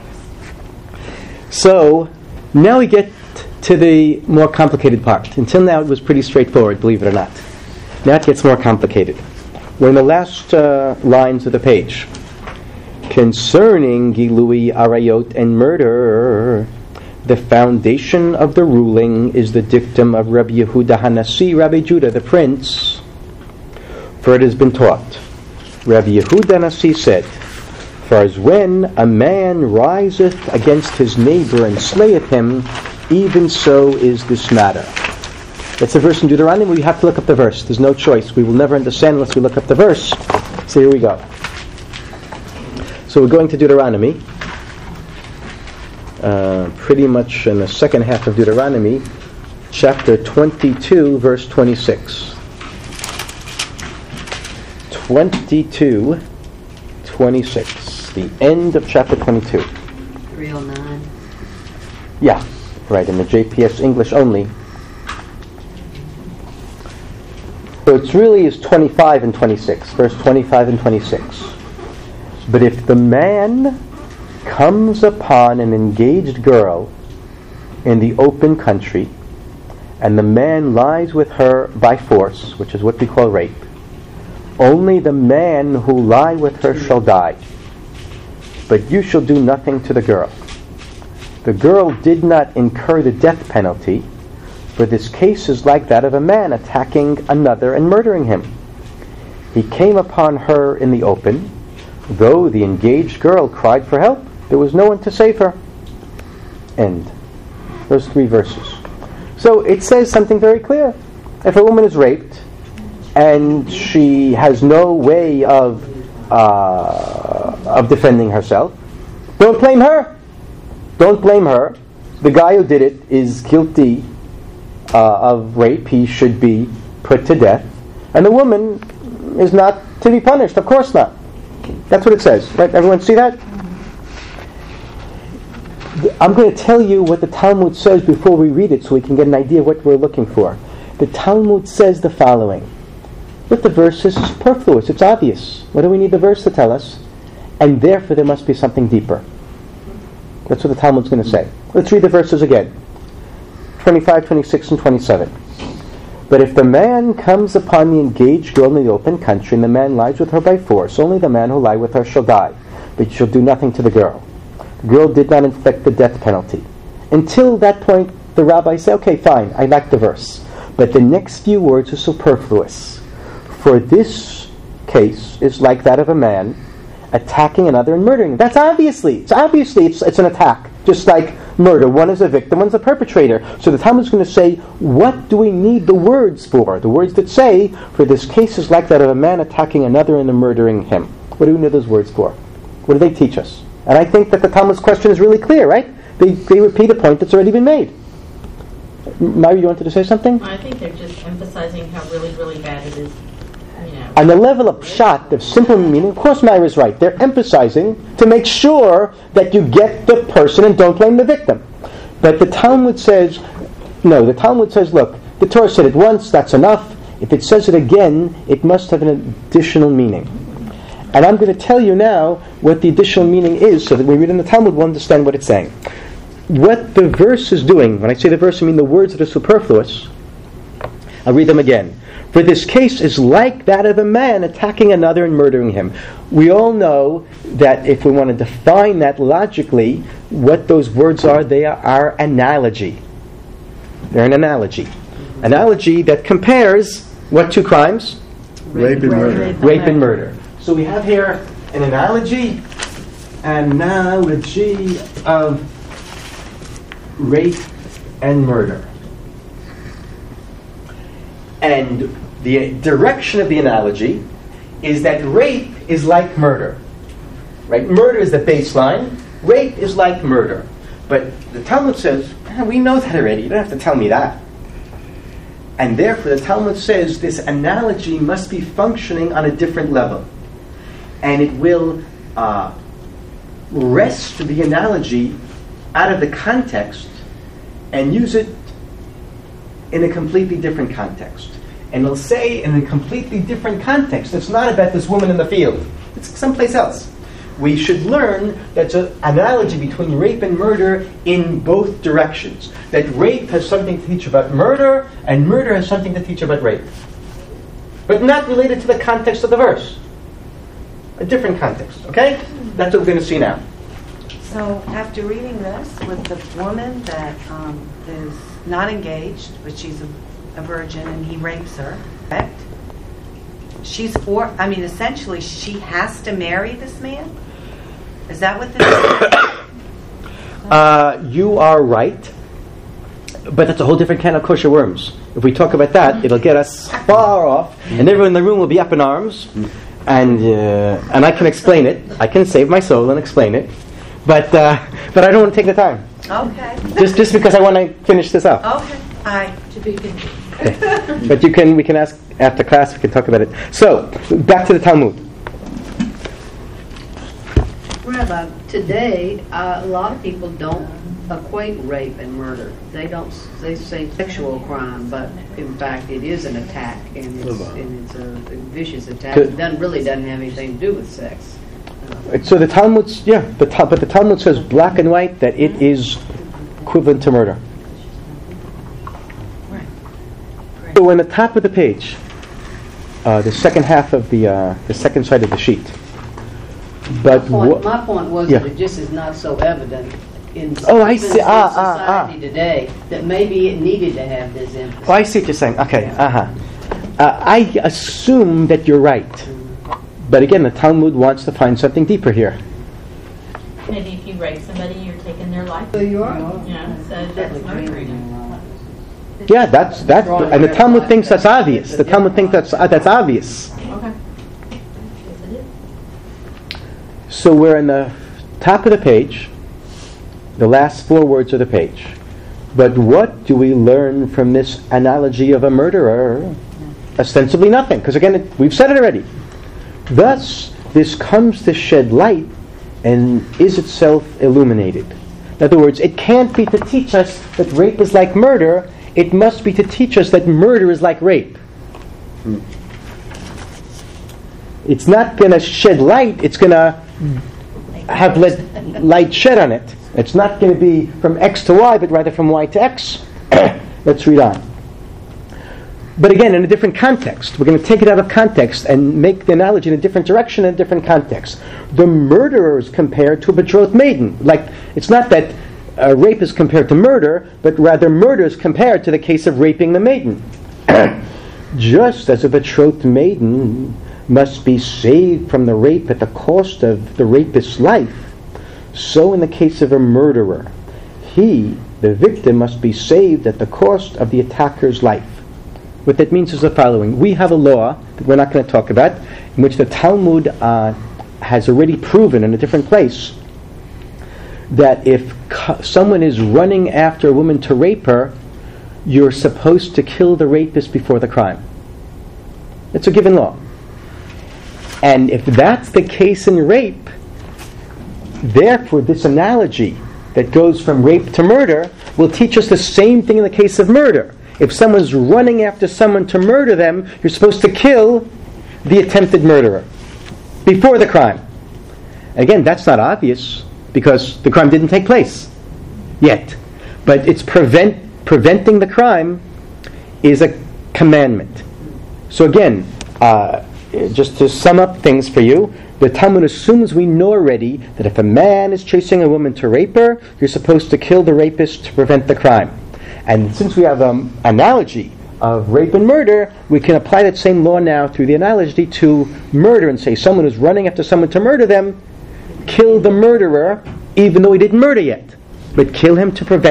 So now we get to the more complicated part. Until now it was pretty straightforward, believe it or not. Now it gets more complicated. We're in the last lines of the page. Concerning Gilui Arayot and murder, the foundation of the ruling is the dictum of Rabbi Yehuda Hanasi, Rabbi Judah, the prince. For it has been taught, Rabbi Yehuda Hanasi said, for as when a man riseth against his neighbor and slayeth him, even so is this matter. That's a verse in Deuteronomy. We have to look up the verse. There's no choice. We will never understand unless we look up the verse. So here we go. So we're going to Deuteronomy. Pretty much in the second half of Deuteronomy, chapter 22, verse 26. 22, 26. The end of chapter 22. 309. Yeah, right, in the JPS English only. So it really is 25 and 26, verse 25 and 26. But if the man comes upon an engaged girl in the open country, and the man lies with her by force, which is what we call rape, only the man who lie with her shall die. But you shall do nothing to the girl. The girl did not incur the death penalty, for this case is like that of a man attacking another and murdering him. He came upon her in the open. Though the engaged girl cried for help, there was no one to save her. End. Those 3 verses. So it says something very clear. If a woman is raped and she has no way of defending herself, don't blame her. Don't blame her. The guy who did it is guilty of rape. He should be put to death. And the woman is not to be punished. Of course not. That's what it says. Right? Everyone see that? I'm going to tell you what the Talmud says before we read it so we can get an idea of what we're looking for. The Talmud says the following. But the verse is superfluous. It's obvious. What do we need the verse to tell us? And therefore there must be something deeper. That's what the Talmud's going to say. Let's read the verses again. 25, 26, and 27. But if the man comes upon the engaged girl in the open country, and the man lies with her by force, only the man who lie with her shall die, but shall do nothing to the girl. The girl did not inflict the death penalty. Until that point, the rabbis say, okay, fine, I like the verse. But the next few words are superfluous. For this case is like that of a man attacking another and murdering him. That's obviously, it's an attack. Just like murder. One is a victim, one's a perpetrator. So the Talmud is going to say, what do we need the words for? The words that say, for this case is like that of a man attacking another and murdering him. What do we need those words for? What do they teach us? And I think that the Talmud's question is really clear, right? They repeat a point that's already been made. Mary, you wanted to say something? I think they're just emphasizing how really, really bad it is. On the level of pshat, of simple meaning, of course Myra's right. They're emphasizing to make sure that you get the person and don't blame the victim. But the Talmud says, no, the Talmud says, look, the Torah said it once, that's enough. If it says it again, it must have an additional meaning. And I'm going to tell you now what the additional meaning is so that when we read in the Talmud, we'll understand what it's saying. What the verse is doing, when I say the verse, I mean the words that are superfluous. I'll read them again. For this case is like that of a man attacking another and murdering him. We all know that if we want to define that logically, what those words are, they are analogy. They're an analogy. Analogy that compares what 2 crimes? Rape and murder. Rape and murder. So we have here an analogy of rape and murder. And the direction of the analogy is that rape is like murder. Right? Murder is the baseline. Rape is like murder. But the Talmud says, we know that already. You don't have to tell me that. And therefore, the Talmud says this analogy must be functioning on a different level. And it will wrest the analogy out of the context and use it in a completely different context. And it'll say in a completely different context, it's not about this woman in the field. It's someplace else. We should learn that's an analogy between rape and murder in both directions. That rape has something to teach about murder, and murder has something to teach about rape. But not related to the context of the verse. A different context, okay? That's what we're going to see now. So after reading this with the woman that is not engaged, but she's a virgin and he rapes her, correct? Essentially she has to marry this man? Is that what this is? You are right. But that's a whole different can of kosher worms. If we talk about that, it'll get us far off, and everyone in the room will be up in arms, and I can explain it. I can save my soul and explain it, but I don't want to take the time. Okay. Just because I want to finish this up. Okay. Aye. To be continued. Okay. But we can ask after class. We can talk about it. So back to the Talmud. Rabbi, today a lot of people don't equate rape and murder. They say sexual crime, but in fact it is an attack, and it's a vicious attack. It doesn't have anything to do with sex. So the Talmud, but the Talmud says black and white that it is equivalent to murder. Right. So in the top of the page, the second half of the second side of the sheet. But my point was that it just is not so evident in society today that maybe it needed to have this emphasis. Oh, I see what you're saying. Okay, I assume that you're right. But again, the Talmud wants to find something deeper here. Maybe if you rape somebody, you're taking their life. So you are. Yeah, so that's murdering them. Yeah, that's and the Talmud thinks that's obvious. The Talmud thinks that's obvious. Okay. Yes, it is. So we're in the top of the page, the last 4 words of the page. But what do we learn from this analogy of a murderer? Ostensibly nothing, because again, we've said it already. Thus, this comes to shed light and is itself illuminated. In other words, it can't be to teach us that rape is like murder. It must be to teach us that murder is like rape. It's not going to shed light. It's going to have light shed on it. It's not going to be from X to Y, but rather from Y to X. Let's read on. But again, in a different context. We're going to take it out of context and make the analogy in a different direction, in a different context. The murderer is compared to a betrothed maiden. Like, it's not that rape is compared to murder, but rather murder is compared to the case of raping the maiden. Just as a betrothed maiden must be saved from the rape at the cost of the rapist's life, so in the case of a murderer, he, the victim, must be saved at the cost of the attacker's life. What that means is the following. We have a law that we're not going to talk about, in which the Talmud has already proven in a different place that if someone is running after a woman to rape her, you're supposed to kill the rapist before the crime. It's a given law. And if that's the case in rape, therefore this analogy that goes from rape to murder will teach us the same thing in the case of murder. If someone's running after someone to murder them, you're supposed to kill the attempted murderer before the crime. Again, that's not obvious because the crime didn't take place yet. But it's preventing the crime is a commandment. So again, just to sum up things for you, the Talmud assumes we know already that if a man is chasing a woman to rape her, you're supposed to kill the rapist to prevent the crime. And since we have an analogy of rape and murder, we can apply that same law now through the analogy to murder and say someone who's running after someone to murder them, kill the murderer even though he didn't murder yet. But kill him to prevent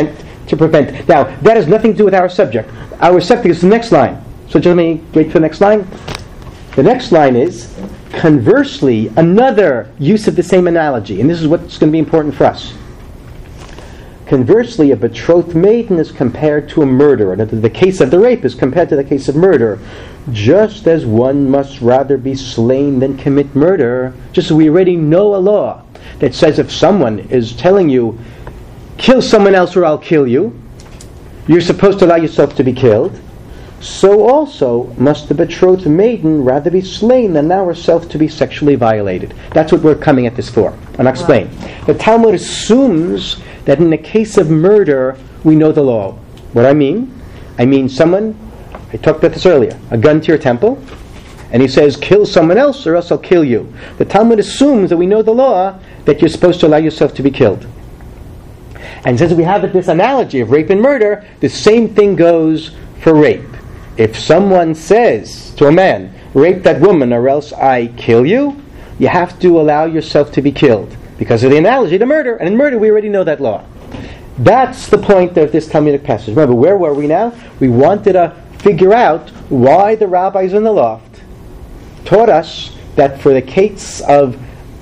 to prevent. Now, that has nothing to do with our subject. Our subject is the next line. So just let me wait for the next line. The next line is, conversely, another use of the same analogy, and this is what's going to be important for us. Conversely, a betrothed maiden is compared to a murderer. The case of the rape is compared to the case of murder. Just as one must rather be slain than commit murder, just as we already know a law that says if someone is telling you, kill someone else or I'll kill you, you're supposed to allow yourself to be killed. So also must the betrothed maiden rather be slain than allow herself to be sexually violated. That's what we're coming at this for. And I'll explain. The Talmud assumes that in the case of murder, we know the law. What I mean someone, I talked about this earlier, a gun to your temple, and he says, kill someone else or else I'll kill you. The Talmud assumes that we know the law that you're supposed to allow yourself to be killed. And since we have this analogy of rape and murder, the same thing goes for rape. If someone says to a man, rape that woman or else I kill you, you have to allow yourself to be killed because of the analogy to murder. And in murder, we already know that law. That's the point of this Talmudic passage. Remember, where were we now? We wanted to figure out why the rabbis in the loft taught us that for the case of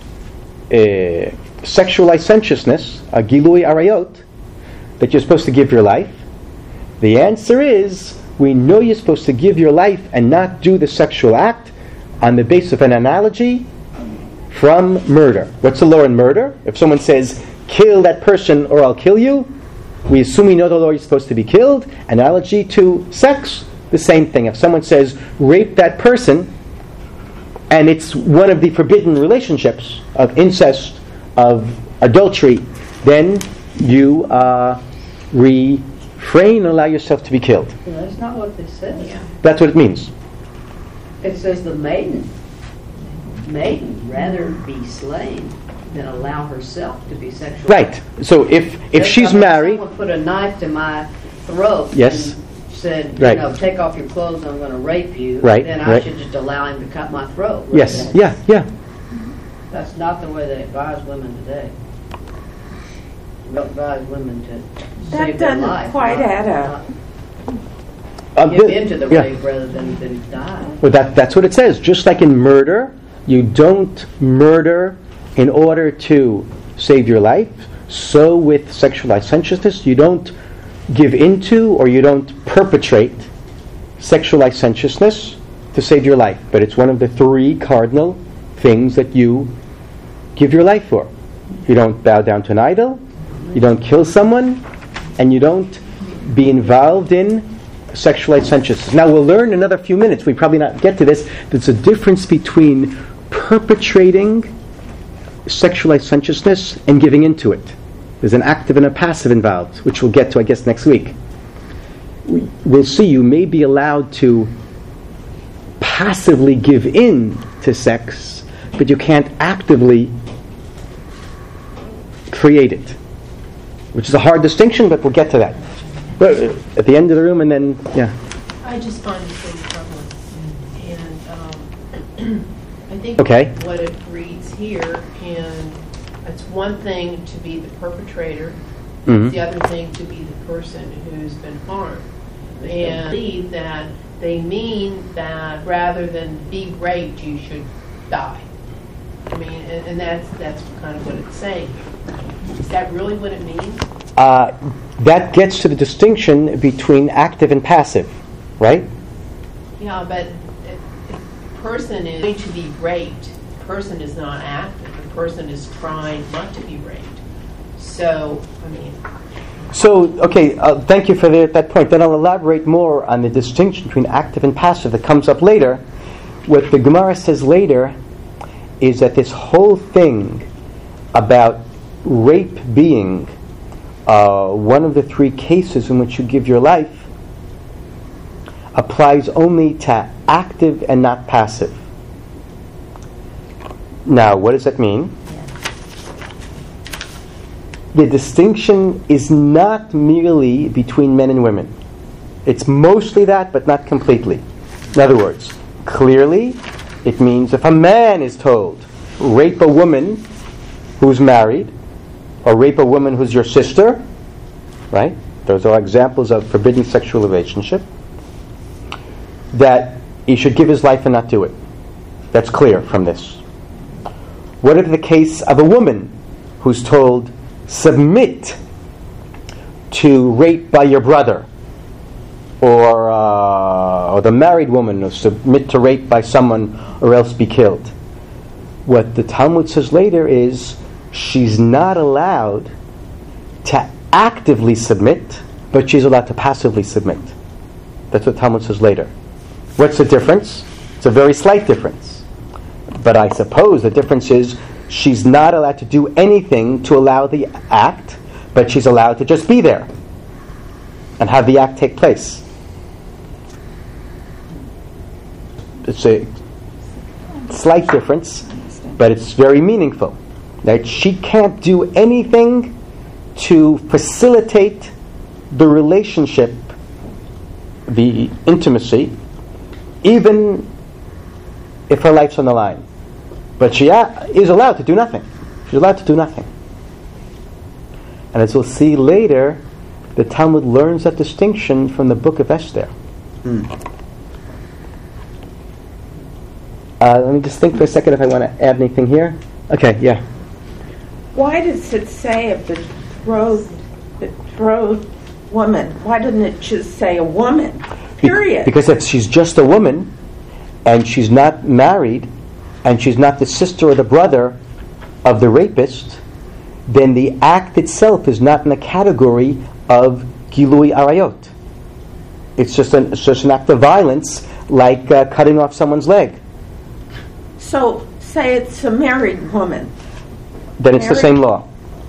sexual licentiousness, a gilui arayot, that you're supposed to give your life. The answer is, we know you're supposed to give your life and not do the sexual act on the basis of an analogy from murder. What's the law in murder? If someone says, kill that person or I'll kill you, we assume we know the law you're supposed to be killed. Analogy to sex, the same thing. If someone says, rape that person, and it's one of the forbidden relationships of incest, of adultery, then you refrain and allow yourself to be killed. Well, that's not what this says. Yeah. That's what it means. It says the maiden rather be slain than allow herself to be sexually. Right. So if she's married, someone put a knife to my throat, yes, and said, right, take off your clothes, I'm going to rape you. Right. Then I should just allow him to cut my throat. Yes. Yeah. Yeah. That's not the way they advise women today. They advise women to save their doesn't life. quite add up. Give into the rape rather than die. Well, that's what it says. Just like in murder, you don't murder in order to save your life. So with sexual licentiousness, you don't give into or you don't perpetrate sexual licentiousness to save your life. But it's one of the three cardinal things that you give your life for. You don't bow down to an idol, you don't kill someone, and you don't be involved in sexual licentiousness. Now we'll learn in another few minutes, we probably not get to this, there's a difference between perpetrating sexual licentiousness and giving into it. There's an active and a passive involved, which we'll get to, I guess, next week. We'll see you may be allowed to passively give in to sex, but you can't actively create it, which is a hard distinction, but we'll get to that. But at the end of the room, and then, yeah. I just find it so troubling. And I think what it reads here, and it's one thing to be the perpetrator, Mm-hmm. it's the other thing to be the person who's been harmed. And I believe that they mean that rather than be raped, you should die. I mean, and that's kind of what it's saying. Is that really what it means? That gets to the distinction between active and passive, right? Yeah, but if a person is going to be raped, the person is not active. The person is trying not to be raped. So, I mean... So, okay, thank you for that point. Then I'll elaborate more on the distinction between active and passive that comes up later. What the Gemara says later is that this whole thing about rape being one of the three cases in which you give your life applies only to active and not passive. Now, what does that mean? The distinction is not merely between men and women. It's mostly that, but not completely. In other words, clearly, it means if a man is told, rape a woman who's married, or rape a woman who's your sister, right? those are examples of forbidden sexual relationship, that he should give his life and not do it. That's clear from this. What if the case of a woman who's told, submit to rape by your brother, or the married woman who submit to rape by someone or else be killed? What the Talmud says later is she's not allowed to actively submit, but she's allowed to passively submit. That's what Talmud says later. What's the difference? It's a very slight difference. But I suppose the difference is she's not allowed to do anything to allow the act, but she's allowed to just be there and have the act take place. It's a slight difference, but it's very meaningful. That she can't do anything to facilitate the relationship, the intimacy, even if her life's on the line. But she is allowed to do nothing. She's allowed to do nothing. And as we'll see later, the Talmud learns that distinction from the book of Esther. Let me just think for a second if I want to add anything here. Okay, yeah. Why does it say a betrothed woman? Why doesn't it just say a woman? Period. Because if she's just a woman, and she's not married, and she's not the sister or the brother of the rapist, then the act itself is not in the category of Gilui Arayot. It's just an act of violence, like cutting off someone's leg. So, say it's a married woman. Then it's the same law.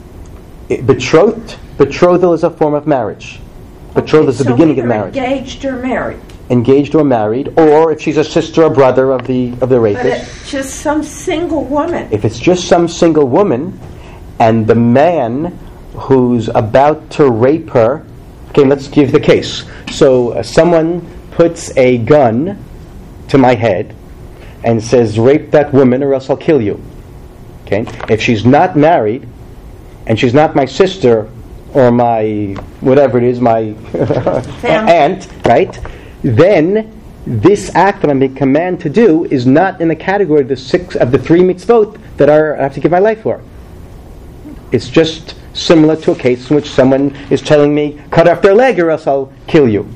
Betrothal is a form of marriage. Betrothal is the beginning of marriage. Engaged or married. Engaged or married, or if she's a sister or brother of the rapist. But it's just some single woman. If it's just some single woman, and the man who's about to rape her, okay, let's give the case. So someone puts a gun to my head and says, rape that woman or else I'll kill you. Okay? If she's not married, and she's not my sister or my, whatever it is, my aunt, right? Then this act that I'm being commanded to do is not in the category of the 3 mitzvot that I have to give my life for. It's just similar to a case in which someone is telling me, cut off their leg or else I'll kill you.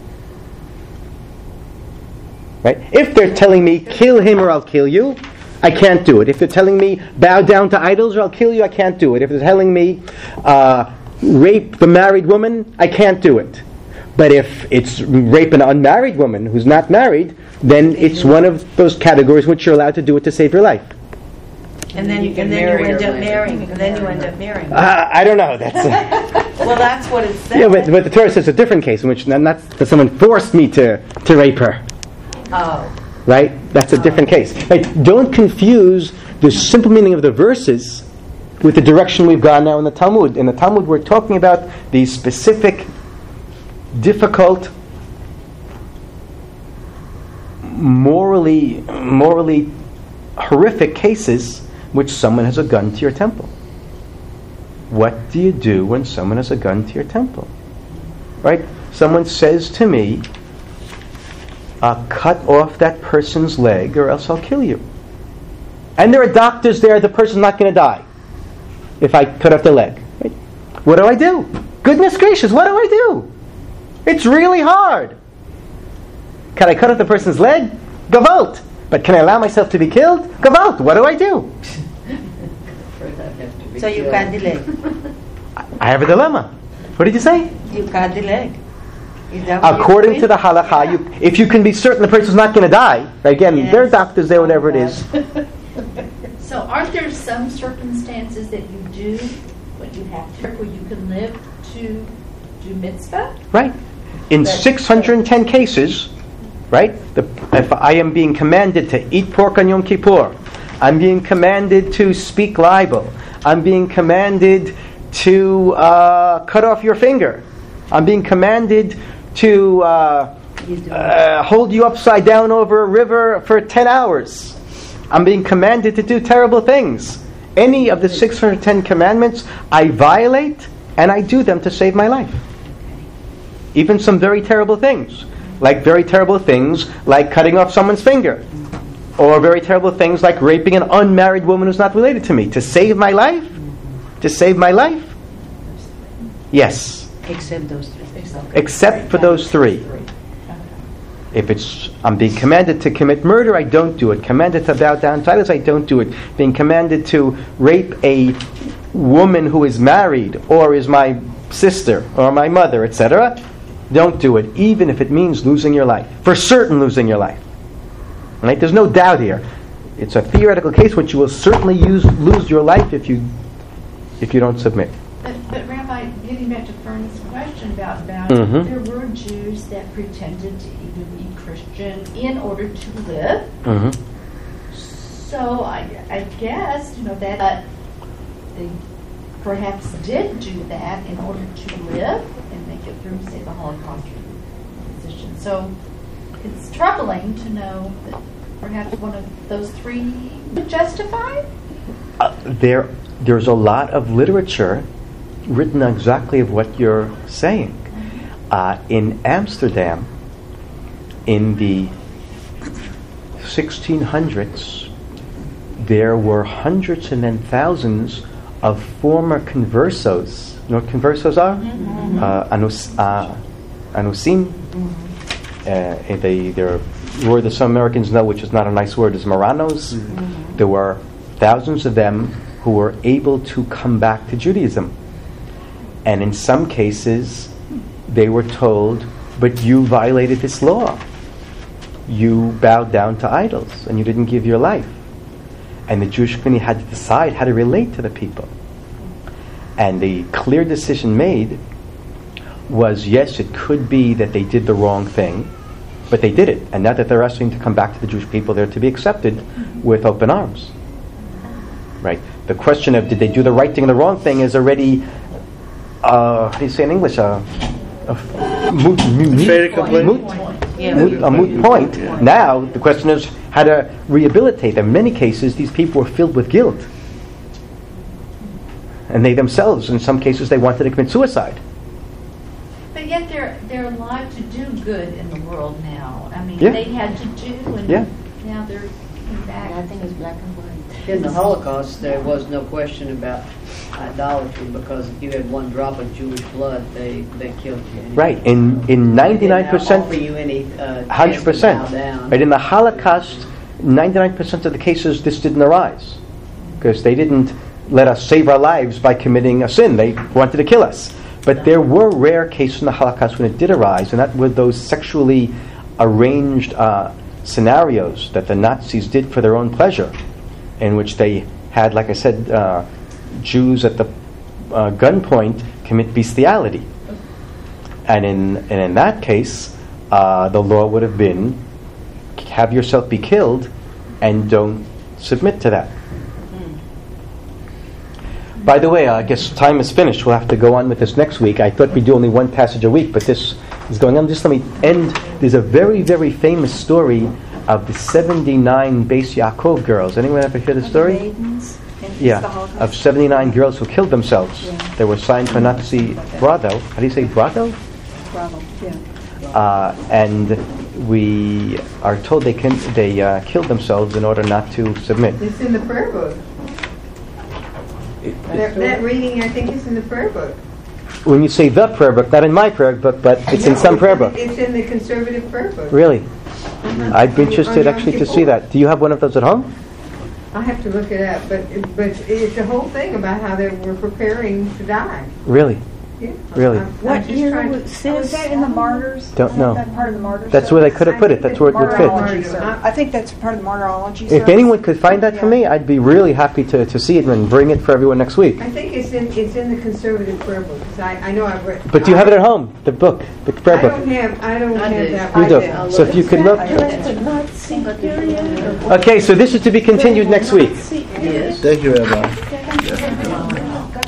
Right? If they're telling me, kill him or I'll kill you, I can't do it. If they're telling me, bow down to idols or I'll kill you, I can't do it. If they're telling me, rape the married woman, I can't do it. But if it's rape an unmarried woman who's not married, then it's one of those categories in which you're allowed to do it to save your life. And then you end up marrying. I don't know. That's well, that's what it says. Yeah, but the Torah says a different case in which not that someone forced me to rape her. Oh. Right? That's a different case. Right? Don't confuse the simple meaning of the verses with the direction we've gone now in the Talmud. In the Talmud, we're talking about these specific, difficult, morally horrific cases which someone has a gun to your temple. What do you do when someone has a gun to your temple? Right? Someone says to me, cut off that person's leg or else I'll kill you. And there are doctors there, the person's not going to die if I cut off the leg. Right? What do I do? Goodness gracious, what do I do? It's really hard. Can I cut off the person's leg? Gewalt. But can I allow myself to be killed? Gewalt. What do I do? So you cut the leg. I have a dilemma. What did you say? You cut the leg. Is that what according to the halakha, if you can be certain the person's not going to die, again, there are doctors there, whatever it is. So aren't there some circumstances that you do what you have to, where you can live to do mitzvah? Right. In 610 cases, right, if I am being commanded to eat pork on Yom Kippur, I'm being commanded to speak libel, I'm being commanded to cut off your finger, I'm being commanded to hold you upside down over a river for 10 hours. I'm being commanded to do terrible things. Any of the 610 commandments, I violate, and I do them to save my life. even some very terrible things, like cutting off someone's finger, or very terrible things like raping an unmarried woman who's not related to me, to save my life. Yes. Except those three. Except for those three. If I'm being commanded to commit murder, I don't do it. Commanded to bow down to idols, I don't do it. Being commanded to rape a woman who is married, or is my sister, or my mother, etc., don't do it, even if it means losing your life. For certain losing your life. Right? There's no doubt here. It's a theoretical case which you will certainly lose your life if you don't submit. But Rabbi, getting back to Fern's question about Mhm. there were Jews that pretended to even be Christian in order to live. Mm-hmm. So I guess, that they perhaps did do that in order to live and make it through, say, the Holocaust position. So it's troubling to know that perhaps one of those three would justify. There's a lot of literature written exactly of what you're saying. In Amsterdam, in the 1600s, there were hundreds and then thousands of former conversos. You know what conversos are? Anusim. They're a word that some Americans know, which is not a nice word, is Marranos. There were thousands of them who were able to come back to Judaism. And in some cases, they were told, but you violated this law. You bowed down to idols, and you didn't give your life. And the Jewish community had to decide how to relate to the people. And the clear decision made was, yes, it could be that they did the wrong thing, but they did it. And now that they're asking to come back to the Jewish people, they're to be accepted with open arms. Right? The question of did they do the right thing or the wrong thing is already, how do you say in English? A moot point. Now the question is how to rehabilitate them. In many cases, these people were filled with guilt. And they themselves, in some cases, they wanted to commit suicide. But yet they're alive to do good in the world now. I mean, Yeah. they had to do, and Yeah. now they're coming back. I think it's black and white. In the Holocaust, there was no question about idolatry, because if you had one drop of Jewish blood, they killed you. Anyway. Right. In 99%, offer you any 100%. bow down. Right. In the Holocaust, 99% of the cases this didn't arise, because they didn't let us save our lives by committing a sin. They wanted to kill us. But there were rare cases in the Holocaust when it did arise, and that were those sexually arranged scenarios that the Nazis did for their own pleasure, in which they had, like I said, Jews at the gunpoint commit bestiality. And in that case, the law would have been, have yourself be killed and don't submit to that. By the way, I guess time is finished. We'll have to go on with this next week. I thought we'd do only one passage a week, but this is going on. Just let me end. There's a very, very famous story of the 79 Beis Yaakov girls. Anyone ever hear the story? Yeah, of 79 girls who killed themselves. Yeah. They were signed for Nazi Bravo. How do you say Bravo? Bravo, yeah. And we are told they killed themselves in order not to submit. It's in the prayer book. That reading, I think, is in the prayer book. When you say the prayer book, not in my prayer book, but it's in some prayer book. It's in the conservative prayer book. Really? Mm-hmm. I'd be interested actually to see that. Do you have one of those at home? I have to look it up, but it's a whole thing about how they were preparing to die. Really? Yeah. Really? What year was that in the Martyrs? Don't know. That part of the Martyrs? That's where they could have put it. That's where it would fit. I think that's part of the Martyrology. If anyone could find that for me, I'd be really happy to see it and bring it for everyone next week. I think it's in the conservative prayer book. I know I've read. But do you have it at home? The book, the prayer book. I don't have that. You do. So if you could look. Okay, so this is to be continued next week. Thank you, Rabbi.